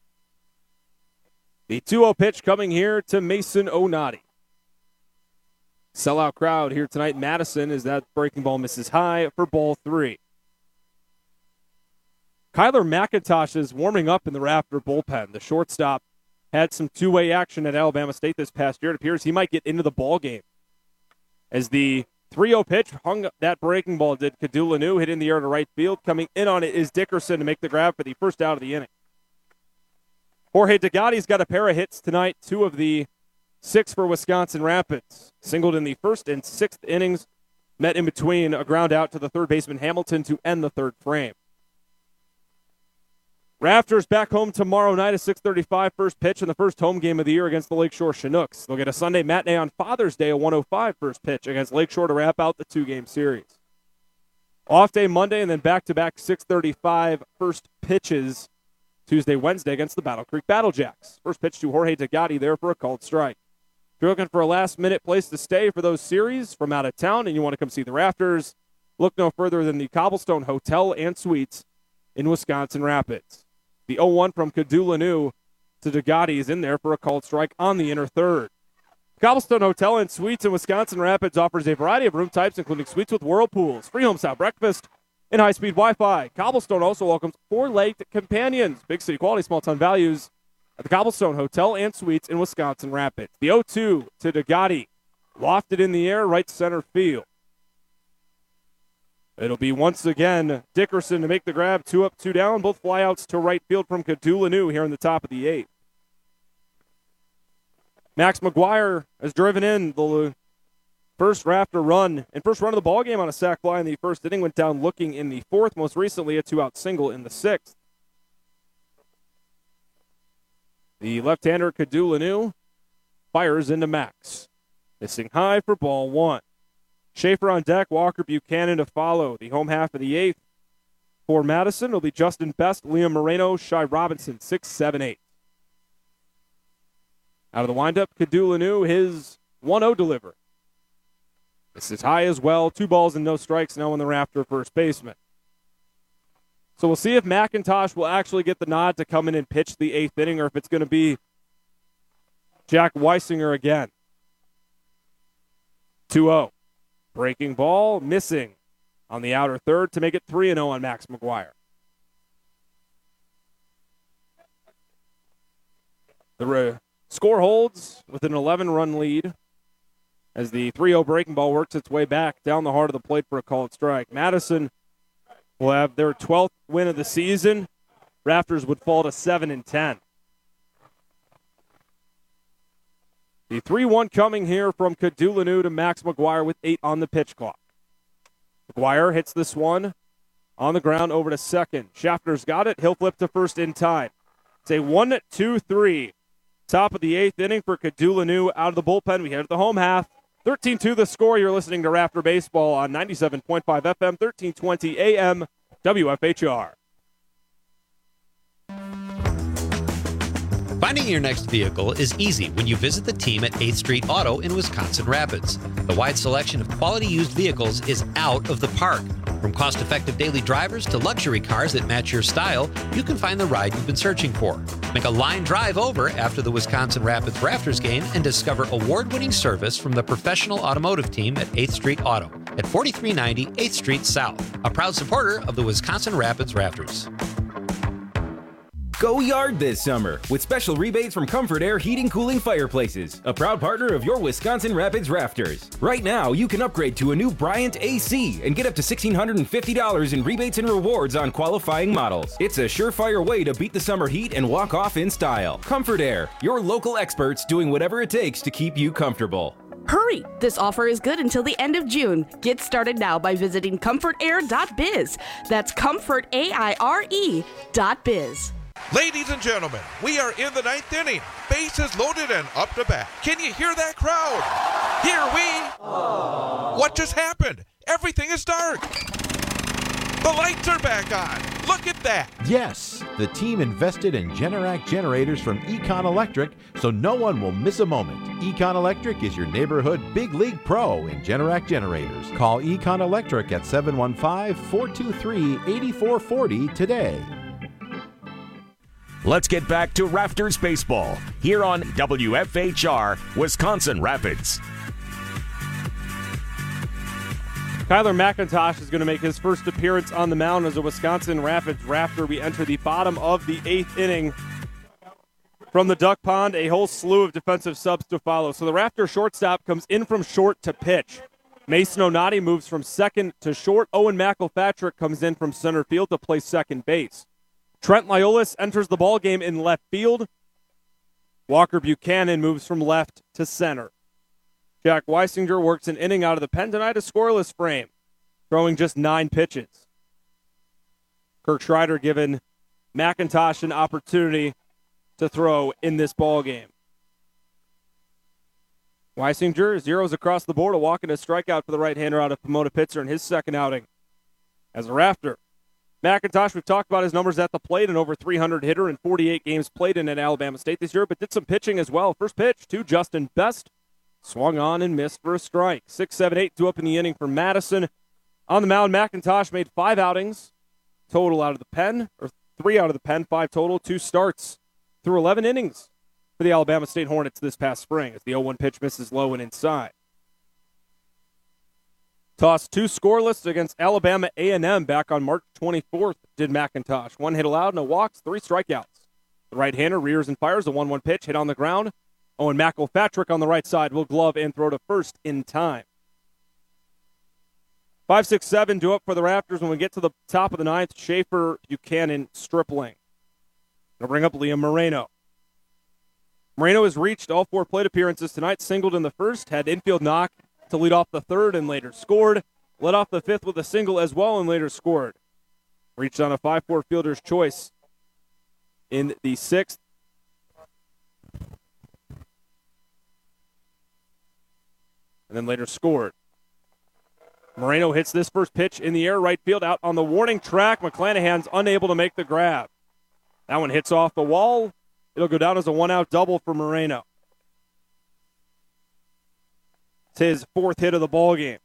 The 2-0 pitch coming here to Mason Onati. Sellout crowd here tonight in Madison as that breaking ball misses high for ball 3. Kyler McIntosh is warming up in the Rafter bullpen. The shortstop had some 2-way action at Alabama State this past year. It appears he might get into the ball game. As the 3-0 pitch hung that breaking ball, did Cadu-Lanu, hit in the air to right field. Coming in on it is Dickerson to make the grab for the first out of the inning. Jorge Degati's got a pair of hits tonight, 2 of the 6 for Wisconsin Rapids. Singled in the 1st and 6th innings, met in between a ground out to the third baseman Hamilton to end the 3rd frame. Rafters back home tomorrow night at 6:35, first pitch in the first home game of the year against the Lakeshore Chinooks. They'll get a Sunday matinee on Father's Day, a 1:05 first pitch against Lakeshore to wrap out the 2-game series. Off day Monday and then back-to-back 6:35 first pitches Tuesday, Wednesday against the Battle Creek Battlejacks. First pitch to Jorge Degati there for a called strike. If you're looking for a last-minute place to stay for those series from out of town and you want to come see the Rafters, look no further than the Cobblestone Hotel and Suites in Wisconsin Rapids. The 0-1 from Cadu-Lanu to Degati is in there for a called strike on the inner 3rd. Cobblestone Hotel and Suites in Wisconsin Rapids offers a variety of room types, including suites with whirlpools, free home-style breakfast, and high-speed Wi-Fi. Cobblestone also welcomes 4-legged companions. Big city quality, small-town values at the Cobblestone Hotel and Suites in Wisconsin Rapids. The 0-2 to Degati, lofted in the air, right center field. It'll be once again Dickerson to make the grab, 2 up, 2 down, both flyouts to right field from Cadu-Lanu here in the top of the 8th. Max McGuire has driven in the first Rafter run and first run of the ball game on a sac fly in the 1st inning, went down looking in the 4th, most recently a 2-out single in the 6th. The left-hander Cadu-Lanu fires into Max, missing high for ball 1. Schaefer on deck, Walker Buchanan to follow. The home half of the 8th for Madison will be Justin Best, Liam Moreno, Shai Robinson, 6, 7, 8. Out of the windup, Cadu-Lanu, his 1-0 delivery. This is high as well. 2 balls and no strikes now in the Rafter first baseman. So we'll see if McIntosh will actually get the nod to come in and pitch the 8th inning or if it's going to be Jack Weisinger again. 2-0. Breaking ball, missing on the outer 3rd to make it 3-0 on Max McGuire. The score holds with an 11-run lead as the 3-0 breaking ball works its way back down the heart of the plate for a called strike. Madison will have their 12th win of the season. Raptors would fall to 7-10. The 3-1 coming here from Kadulanu to Max McGuire with 8 on the pitch clock. McGuire hits this one on the ground over to second. Schaffner's got it. He'll flip to first in time. It's a 1-2-3. Top of the 8th inning for Kadulanu out of the bullpen. We head to the home half. 13-2 the score. You're listening to Raptor Baseball on 97.5 FM, 1320 AM, WFHR. Finding your next vehicle is easy when you visit the team at 8th Street Auto in Wisconsin Rapids. The wide selection of quality used vehicles is out of the park. From cost-effective daily drivers to luxury cars that match your style, you can find the ride you've been searching for. Make a line drive over after the Wisconsin Rapids Raptors game and discover award-winning service from the professional automotive team at 8th Street Auto at 4390 8th Street South, a proud supporter of the Wisconsin Rapids Raptors. Go yard this summer with special rebates from Comfort Air Heating Cooling Fireplaces, a proud partner of your Wisconsin Rapids Rafters. Right now, you can upgrade to a new Bryant AC and get up to $1,650 in rebates and rewards on qualifying models. It's a surefire way to beat the summer heat and walk off in style. Comfort Air, your local experts doing whatever it takes to keep you comfortable. Hurry! This offer is good until the end of June. Get started now by visiting comfortair.biz. That's comfortaire.biz. Ladies and gentlemen, we are in the 9th inning. Bases loaded and up to bat. Can you hear that crowd? Here we... What just happened? Everything is dark. The lights are back on. Look at that. Yes, the team invested in Generac generators from Econ Electric, so no one will miss a moment. Econ Electric is your neighborhood big league pro in Generac generators. Call Econ Electric at 715-423-8440 today. Let's get back to Raptors baseball here on WFHR, Wisconsin Rapids. Kyler McIntosh is going to make his first appearance on the mound as a Wisconsin Rapids Raptor. We enter the bottom of the 8th inning. From the duck pond, a whole slew of defensive subs to follow. So the Raptor shortstop comes in from short to pitch. Mason Onati moves from second to short. Owen McElpatrick comes in from center field to play second base. Trent Lyolis enters the ballgame in left field. Walker Buchanan moves from left to center. Jack Weisinger works an inning out of the pen tonight, a scoreless frame, throwing just 9 pitches. Kirk Schreider giving McIntosh an opportunity to throw in this ballgame. Weisinger zeros across the board, a walk and a strikeout for the right-hander out of Pomona Pitzer in his second outing as a Raptor. McIntosh, we've talked about his numbers at the plate, an over 300 hitter in 48 games played in at Alabama State this year, but did some pitching as well. First pitch to Justin Best. Swung on and missed for a strike. 6-7-8 due up in the inning for Madison. On the mound, McIntosh made 5 outings total out of the pen, or 3 out of the pen, 5 total, 2 starts through 11 innings for the Alabama State Hornets this past spring as the 0-1 pitch misses low and inside. Tossed 2 scoreless against Alabama A&M back on March 24th, did McIntosh. 1 hit allowed, no walks, 3 strikeouts. The right-hander rears and fires a 1-1 pitch, hit on the ground. Owen McElpatrick on the right side will glove and throw to first in time. 5-6-7 due up for the Raptors when we get to the top of the 9th. Schaefer, Buchanan, Stripling. Going to bring up Liam Moreno. Moreno has reached all 4 plate appearances tonight, singled in the first, had infield knock to lead off the third and later scored. Led off the 5th with a single as well and later scored. Reached on a 5-4 fielder's choice in the 6th. And then later scored. Moreno hits this first pitch in the air, right field, out on the warning track. McClanahan's unable to make the grab. That one hits off the wall. It'll go down as a 1-out double for Moreno. It's his 4th hit of the ball game.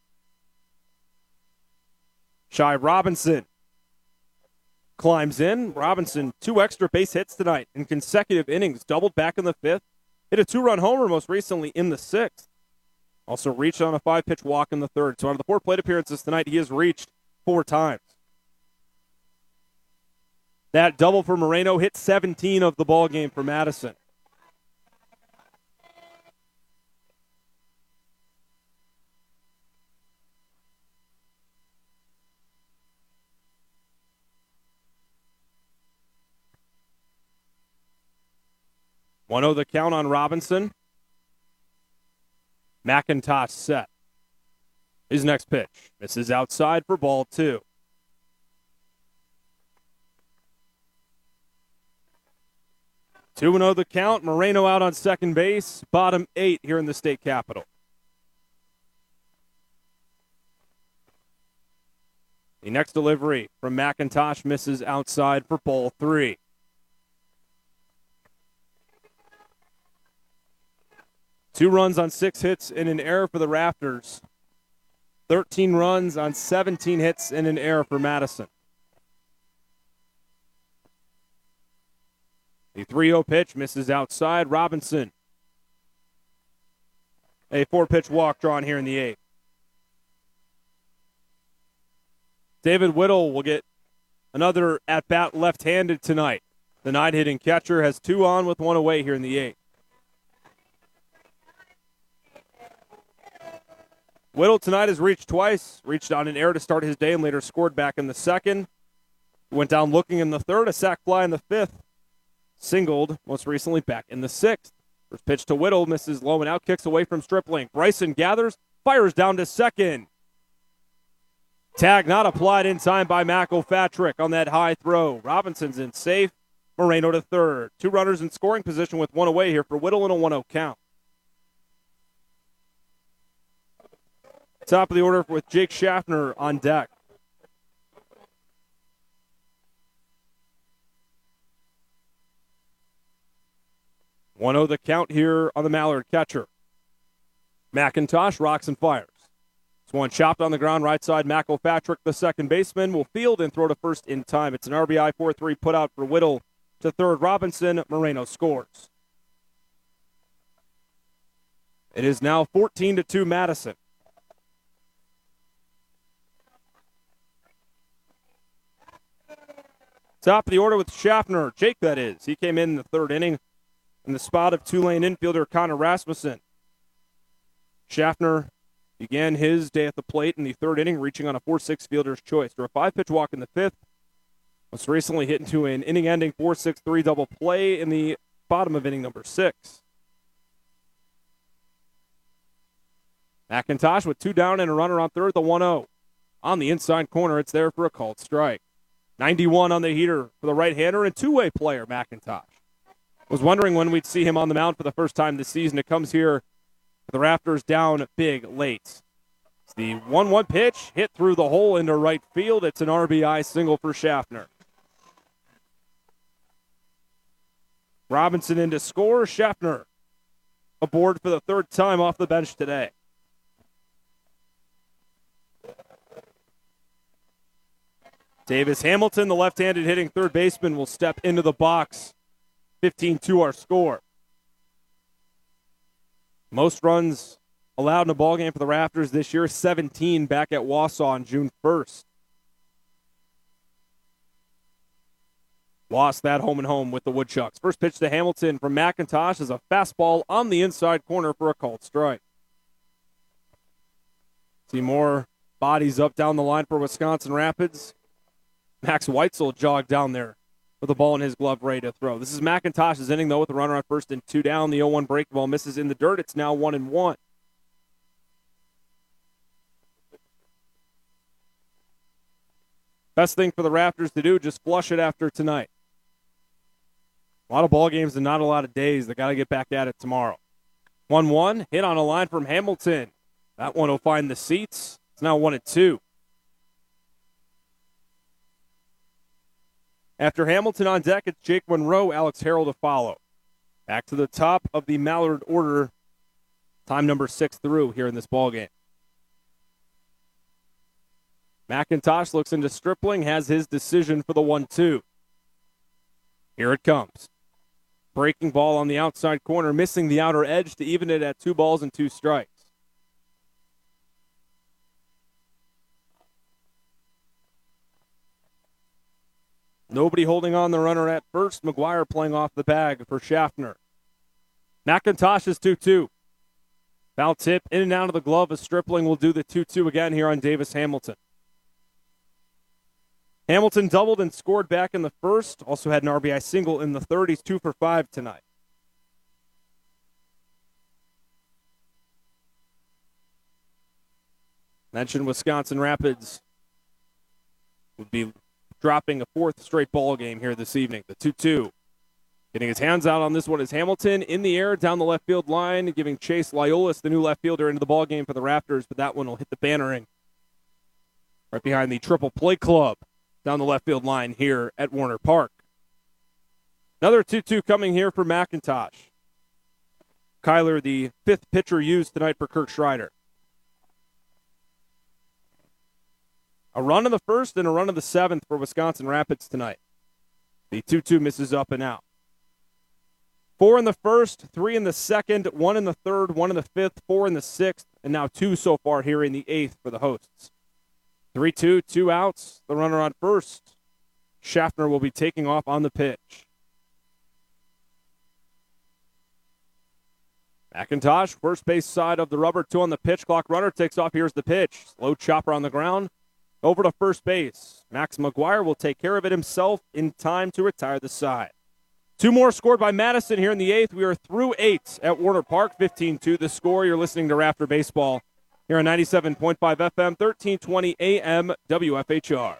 Shai Robinson climbs in. Robinson, 2 extra base hits tonight in consecutive innings. Doubled back in the 5th. Hit a 2-run homer most recently in the 6th. Also reached on a 5-pitch walk in the 3rd. So out of the 4 plate appearances tonight, he has reached 4 times. That double for Moreno hit 17 of the ball game for Madison. 1-0 the count on Robinson. McIntosh set. His next pitch misses outside for ball 2. Two 2-0 the count. Moreno out on second base. Bottom 8 here in the state capitol. The next delivery from McIntosh misses outside for ball 3. Two runs on 6 hits and an error for the Raptors. 13 runs on 17 hits and an error for Madison. The 3-0 pitch misses outside. Robinson. A 4-pitch walk drawn here in the 8th. David Whittle will get another at-bat left-handed tonight. The 9-hitting catcher has 2 on with 1 away here in the 8th. Whittle tonight has reached twice, reached on an error to start his day and later scored back in the 2nd. Went down looking in the 3rd, a sac fly in the 5th. Singled, most recently back in the 6th. First pitch to Whittle, misses low and out, kicks away from Stripling. Bryson gathers, fires down to second. Tag not applied in time by McIlpatrick on that high throw. Robinson's in safe. Moreno to third. 2 runners in scoring position with 1 away here for Whittle and a 1-0 count. Top of the order with Jake Schaffner on deck. One 1-0 the count here on the Mallard catcher. McIntosh rocks and fires. This one chopped on the ground right side. McIlpatrick, the second baseman, will field and throw to first in time. It's an RBI 4-3 put out for Whittle to third. Robinson. Moreno scores. It is now 14-2 Madison. Top of the order with Schaffner. Jake, that is. He came in the 3rd inning in the spot of Tulane infielder Connor Rasmussen. Schaffner began his day at the plate in the 3rd inning, reaching on a 4-6 fielder's choice. Through a 5-pitch walk in the 5th. Most recently hit into an inning-ending 4-6-3 double play in the bottom of inning number 6. McIntosh with 2 down and a runner on third, the 1-0. On the inside corner, it's there for a called strike. 91 on the heater for the right-hander and two-way player, McIntosh. Was wondering when we'd see him on the mound for the first time this season. It comes here, the Raptors down big late. It's the 1-1 pitch, hit through the hole into right field. It's an RBI single for Schaffner. Robinson in to score. Schaffner aboard for the 3rd time off the bench today. Davis Hamilton, the left-handed hitting third baseman, will step into the box. 15-2 our score. Most runs allowed in a ballgame for the Raptors this year, 17 back at Wausau on June 1st. Lost that home and home with the Woodchucks. First pitch to Hamilton from McIntosh is a fastball on the inside corner for a called strike. See more bodies up down the line for Wisconsin Rapids. Max Weitzel jogged down there with the ball in his glove ready to throw. This is McIntosh's inning, though, with a runner on first and 2 down. The 0-1 break ball misses in the dirt. It's now 1-1. Best thing for the Raptors to do, just flush it after tonight. A lot of ball games and not a lot of days. They got to get back at it tomorrow. 1-1, hit on a line from Hamilton. That one will find the seats. It's now 1-2. After Hamilton on deck, it's Jake Monroe, Alex Harrell to follow. Back to the top of the Mallard order. Time number 6 through here in this ballgame. McIntosh looks into Stripling, has his decision for the 1-2. Here it comes. Breaking ball on the outside corner, missing the outer edge to even it at 2 balls and 2 strikes. Nobody holding on the runner at first. McGuire playing off the bag for Schaffner. McIntosh is 2-2. Foul tip in and out of the glove as Stripling will do the 2-2 again here on Davis Hamilton. Hamilton doubled and scored back in the first. Also had an RBI single in the third. He's 2 for 5 tonight. Mentioned Wisconsin Rapids would be dropping a fourth straight ball game here this evening. The 2-2. Getting his hands out on this one is Hamilton in the air down the left field line, giving Chase Liolis, the new left fielder, into the ball game for the Raptors, but that one will hit the bannering right behind the Triple Play Club down the left field line here at Warner Park. Another 2-2 coming here for McIntosh. Kyler, the fifth pitcher used tonight for Kirk Schreider. A run in the first and a run in the seventh for Wisconsin Rapids tonight. The 2-2 misses up and out. 4 in the first, 3 in the second, 1 in the third, 1 in the fifth, 4 in the sixth, and now 2 so far here in the eighth for the hosts. 3-2, 2 outs, the runner on first. Schaffner will be taking off on the pitch. McIntosh, first base side of the rubber, 2 on the pitch clock. Runner takes off. Here's the pitch. Slow chopper on the ground. Over to first base. Max McGuire will take care of it himself in time to retire the side. 2 more scored by Madison here in the eighth. We are through 8 at Warner Park, 15-2 the score. You're listening to Rafter Baseball here on 97.5 FM, 1320 AM, WFHR.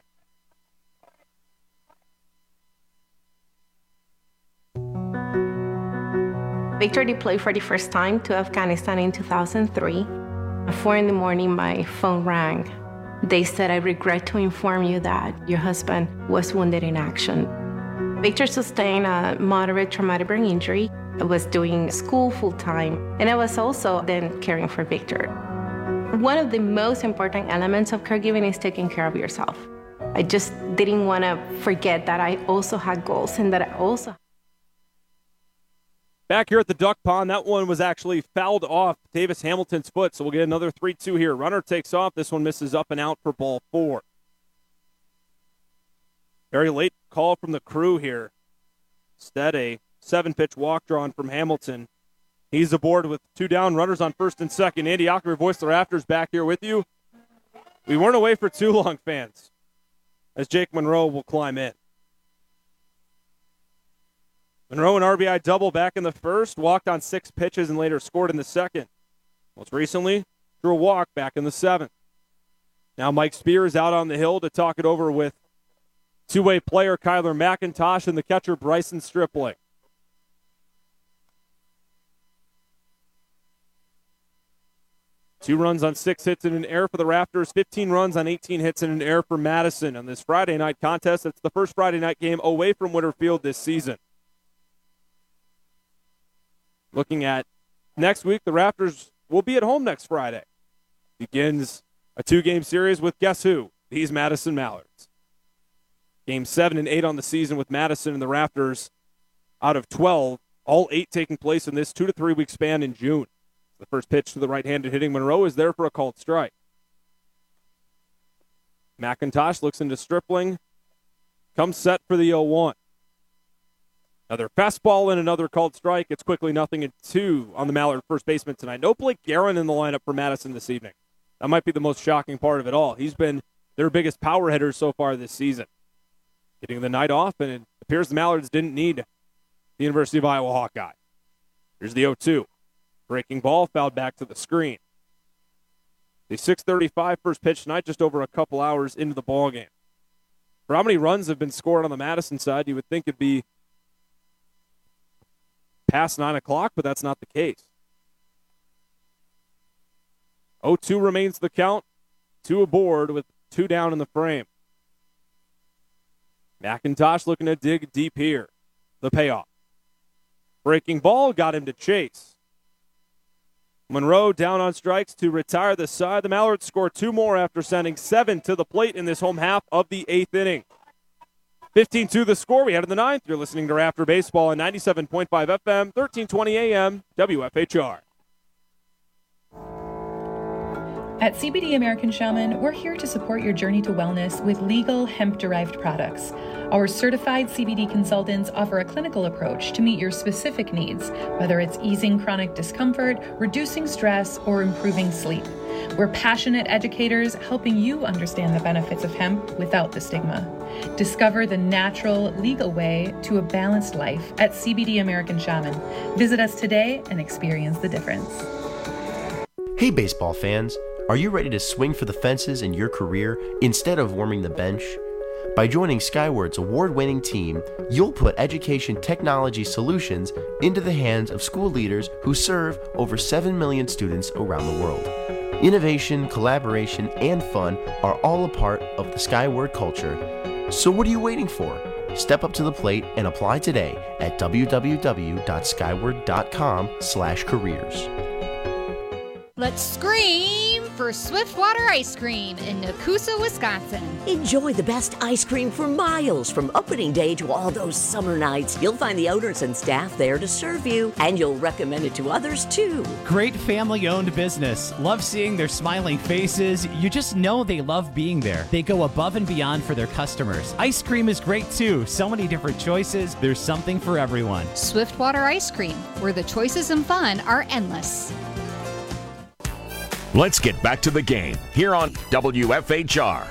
Victor deployed for the first time to Afghanistan in 2003. At 4 in the morning, my phone rang. They said, "I regret to inform you that your husband was wounded in action." Victor sustained a moderate traumatic brain injury. I was doing school full-time, and I was also then caring for Victor. One of the most important elements of caregiving is taking care of yourself. I just didn't want to forget that I also had goals and that I also... Back here at the duck pond, that one was actually fouled off Davis Hamilton's foot, so we'll get another 3-2 here. Runner takes off. This one misses up and out for ball 4. Very late call from the crew here. Instead, a 7-pitch walk drawn from Hamilton. He's aboard with 2 down, runners on first and second. Andy Ockery, voice the Rafters, back here with you. We weren't away for too long, fans, as Jake Monroe will climb in. Monroe, an RBI double back in the first, walked on 6 pitches and later scored in the second. Most recently, drew a walk back in the 7th. Now Mike Spears out on the hill to talk it over with two-way player Kyler McIntosh and the catcher Bryson Stripling. Two runs on 6 hits and an error for the Raptors, 15 runs on 18 hits and an error for Madison on this Friday night contest. It's the first Friday night game away from Winter Field this season. Looking at next week, the Raptors will be at home next Friday. Begins a 2-game series with guess who? These Madison Mallards. Game 7 and 8 on the season with Madison and the Raptors out of 12, all 8 taking place in this 2 to 3 week span in June. The first pitch to the right-handed hitting Monroe is there for a called strike. McIntosh looks into Stripling, comes set for the 0-1. Another fastball and another called strike. It's quickly 0-2 on the Mallard first baseman tonight. No Blake Guerin in the lineup for Madison this evening. That might be the most shocking part of it all. He's been their biggest power hitter so far this season. Getting the night off, and it appears the Mallards didn't need the University of Iowa Hawkeye. Here's the 0-2. Breaking ball, fouled back to the screen. The 6:35 first pitch tonight, just over a couple hours into the ball game. For how many runs have been scored on the Madison side, you would think it'd be past 9 o'clock, but that's not the case. 0-2 remains the count. 2 aboard with 2 down in the frame. McIntosh looking to dig deep here. The payoff. Breaking ball got him to chase. Monroe down on strikes to retire the side. The Mallards score 2 more after sending 7 to the plate in this home half of the 8th inning. 15-2 the score. We head to the 9th. You're listening to Rafter Baseball on 97.5 FM, 1320 AM, WFHR. At CBD American Shaman, we're here to support your journey to wellness with legal hemp-derived products. Our certified CBD consultants offer a clinical approach to meet your specific needs, whether it's easing chronic discomfort, reducing stress, or improving sleep. We're passionate educators helping you understand the benefits of hemp without the stigma. Discover the natural, legal way to a balanced life at CBD American Shaman. Visit us today and experience the difference. Hey baseball fans, Are you ready to swing for the fences in your career instead of warming the bench? By joining Skyward's award-winning team, you'll put education technology solutions into the hands of school leaders who serve over 7 million students around the world. Innovation, collaboration, and fun are all a part of the Skyward culture. So what are you waiting for? Step up to the plate and apply today at www.skyward.com/careers. Let's scream for Swiftwater Ice Cream in Nakusa, Wisconsin. Enjoy the best ice cream for miles from opening day to all those summer nights. You'll find the owners and staff there to serve you, and you'll recommend it to others too. Great family-owned business. Love seeing their smiling faces. You just know they love being there. They go above and beyond for their customers. Ice cream is great too. So many different choices. There's something for everyone. Swiftwater Ice Cream, where the choices and fun are endless. Let's get back to the game here on WFHR.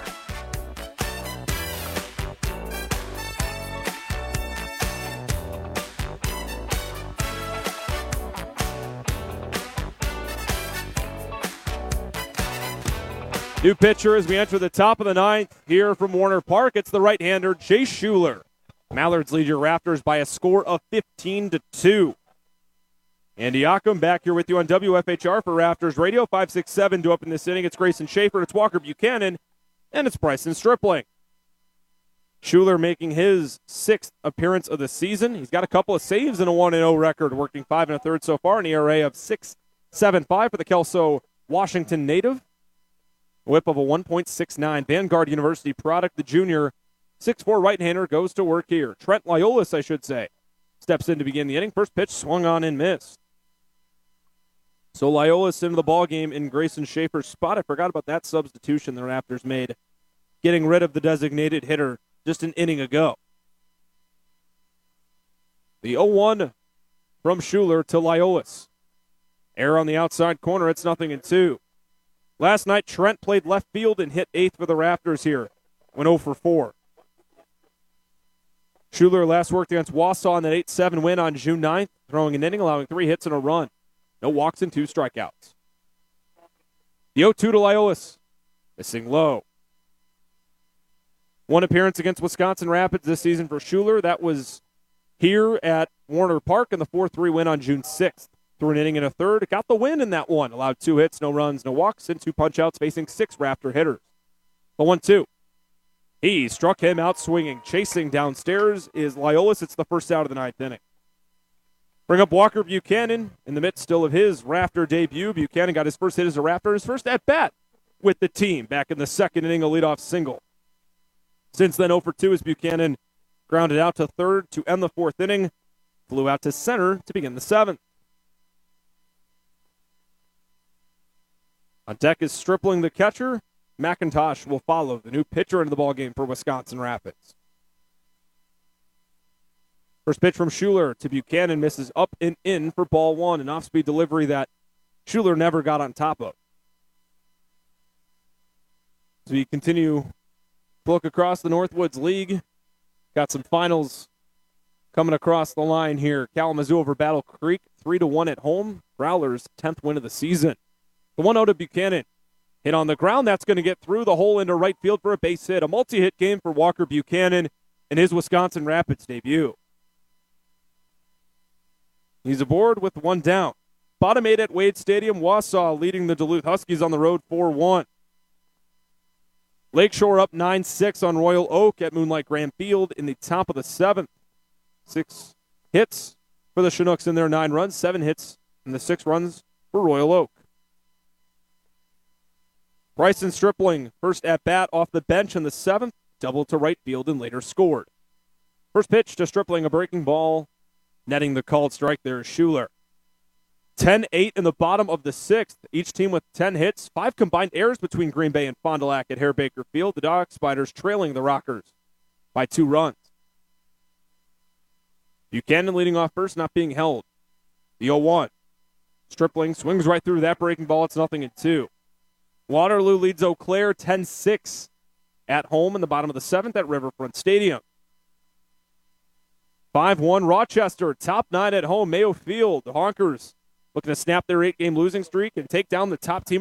New pitcher as we enter the top of the ninth here from Warner Park. It's the right-hander, Chase Schuler. Mallards lead your Raptors by a score of 15-2. Andy Ockham back here with you on WFHR for Raptors Radio. 5-6-7 to open this inning. It's Grayson Schaefer, it's Walker Buchanan, and it's Bryson Stripling. Schuler making his 6th appearance of the season. He's got a couple of saves and a 1-0 record, working 5 1/3 so far, an ERA of 6.75 for the Kelso Washington native. Whip of a 1.69. Vanguard University product, the junior 6'4" right-hander goes to work here. Trent Lyolis, I should say, steps in to begin the inning. First pitch swung on and missed. So Lyolis into the ballgame in Grayson Schaefer's spot. I forgot about that substitution the Raptors made, getting rid of the designated hitter just an inning ago. The 0-1 from Schuler to Lyolis. Error on the outside corner. It's 0-2. Last night, Trent played left field and hit 8th for the Raptors here. Went 0 for 4. Schuler last worked against Wausau in that 8-7 win on June 9th, throwing an inning, allowing 3 hits and a run. No walks and 2 strikeouts. The 0-2 to Lyolis. Missing low. One appearance against Wisconsin Rapids this season for Schuler. That was here at Warner Park in the 4-3 win on June 6th. Threw an inning and a third. Got the win in that one. Allowed 2 hits, no runs, no walks, and 2 punch-outs facing 6 Raptor hitters. The 1-2. He struck him out swinging. Chasing downstairs is Lyolis. It's the first out of the 9th inning. Bring up Walker Buchanan in the midst still of his Raptor debut. Buchanan got his first hit as a Raptor, his first at-bat with the team back in the 2nd inning, a leadoff single. Since then, 0 for 2 as Buchanan grounded out to third to end the 4th inning. Flew out to center to begin the 7th. On deck is Stripling, the catcher. McIntosh will follow, the new pitcher into the ballgame for Wisconsin Rapids. First pitch from Schuler to Buchanan, misses up and in for ball 1, an off-speed delivery that Schuler never got on top of. As we continue to look across the Northwoods League, got some finals coming across the line here. Kalamazoo over Battle Creek, 3-1 at home. Growlers, 10th win of the season. The 1-0 to Buchanan. Hit on the ground, that's going to get through the hole into right field for a base hit. A multi-hit game for Walker Buchanan in his Wisconsin Rapids debut. He's aboard with 1 down. Bottom 8 at Wade Stadium. Wausau leading the Duluth Huskies on the road 4-1. Lakeshore up 9-6 on Royal Oak at Moonlight Graham Field in the top of the 7th. 6 hits for the Chinooks in their 9 runs. 7 hits and the 6 runs for Royal Oak. Bryson Stripling, first at-bat off the bench in the 7th, doubled to right field and later scored. First pitch to Stripling, a breaking ball, netting the called strike there is Schuler. 10-8 in the bottom of the 6th, each team with 10 hits, 5 combined errors between Green Bay and Fond du Lac at Hare Baker Field. The Dog Spiders trailing the Rockers by 2 runs. Buchanan leading off first, not being held. The 0-1. Stripling swings right through that breaking ball. It's 0-2. Waterloo leads Eau Claire 10-6 at home in the bottom of the 7th at Riverfront Stadium. 5-1 Rochester, top 9 at home, Mayo Field. The Honkers looking to snap their 8-game losing streak and take down the top team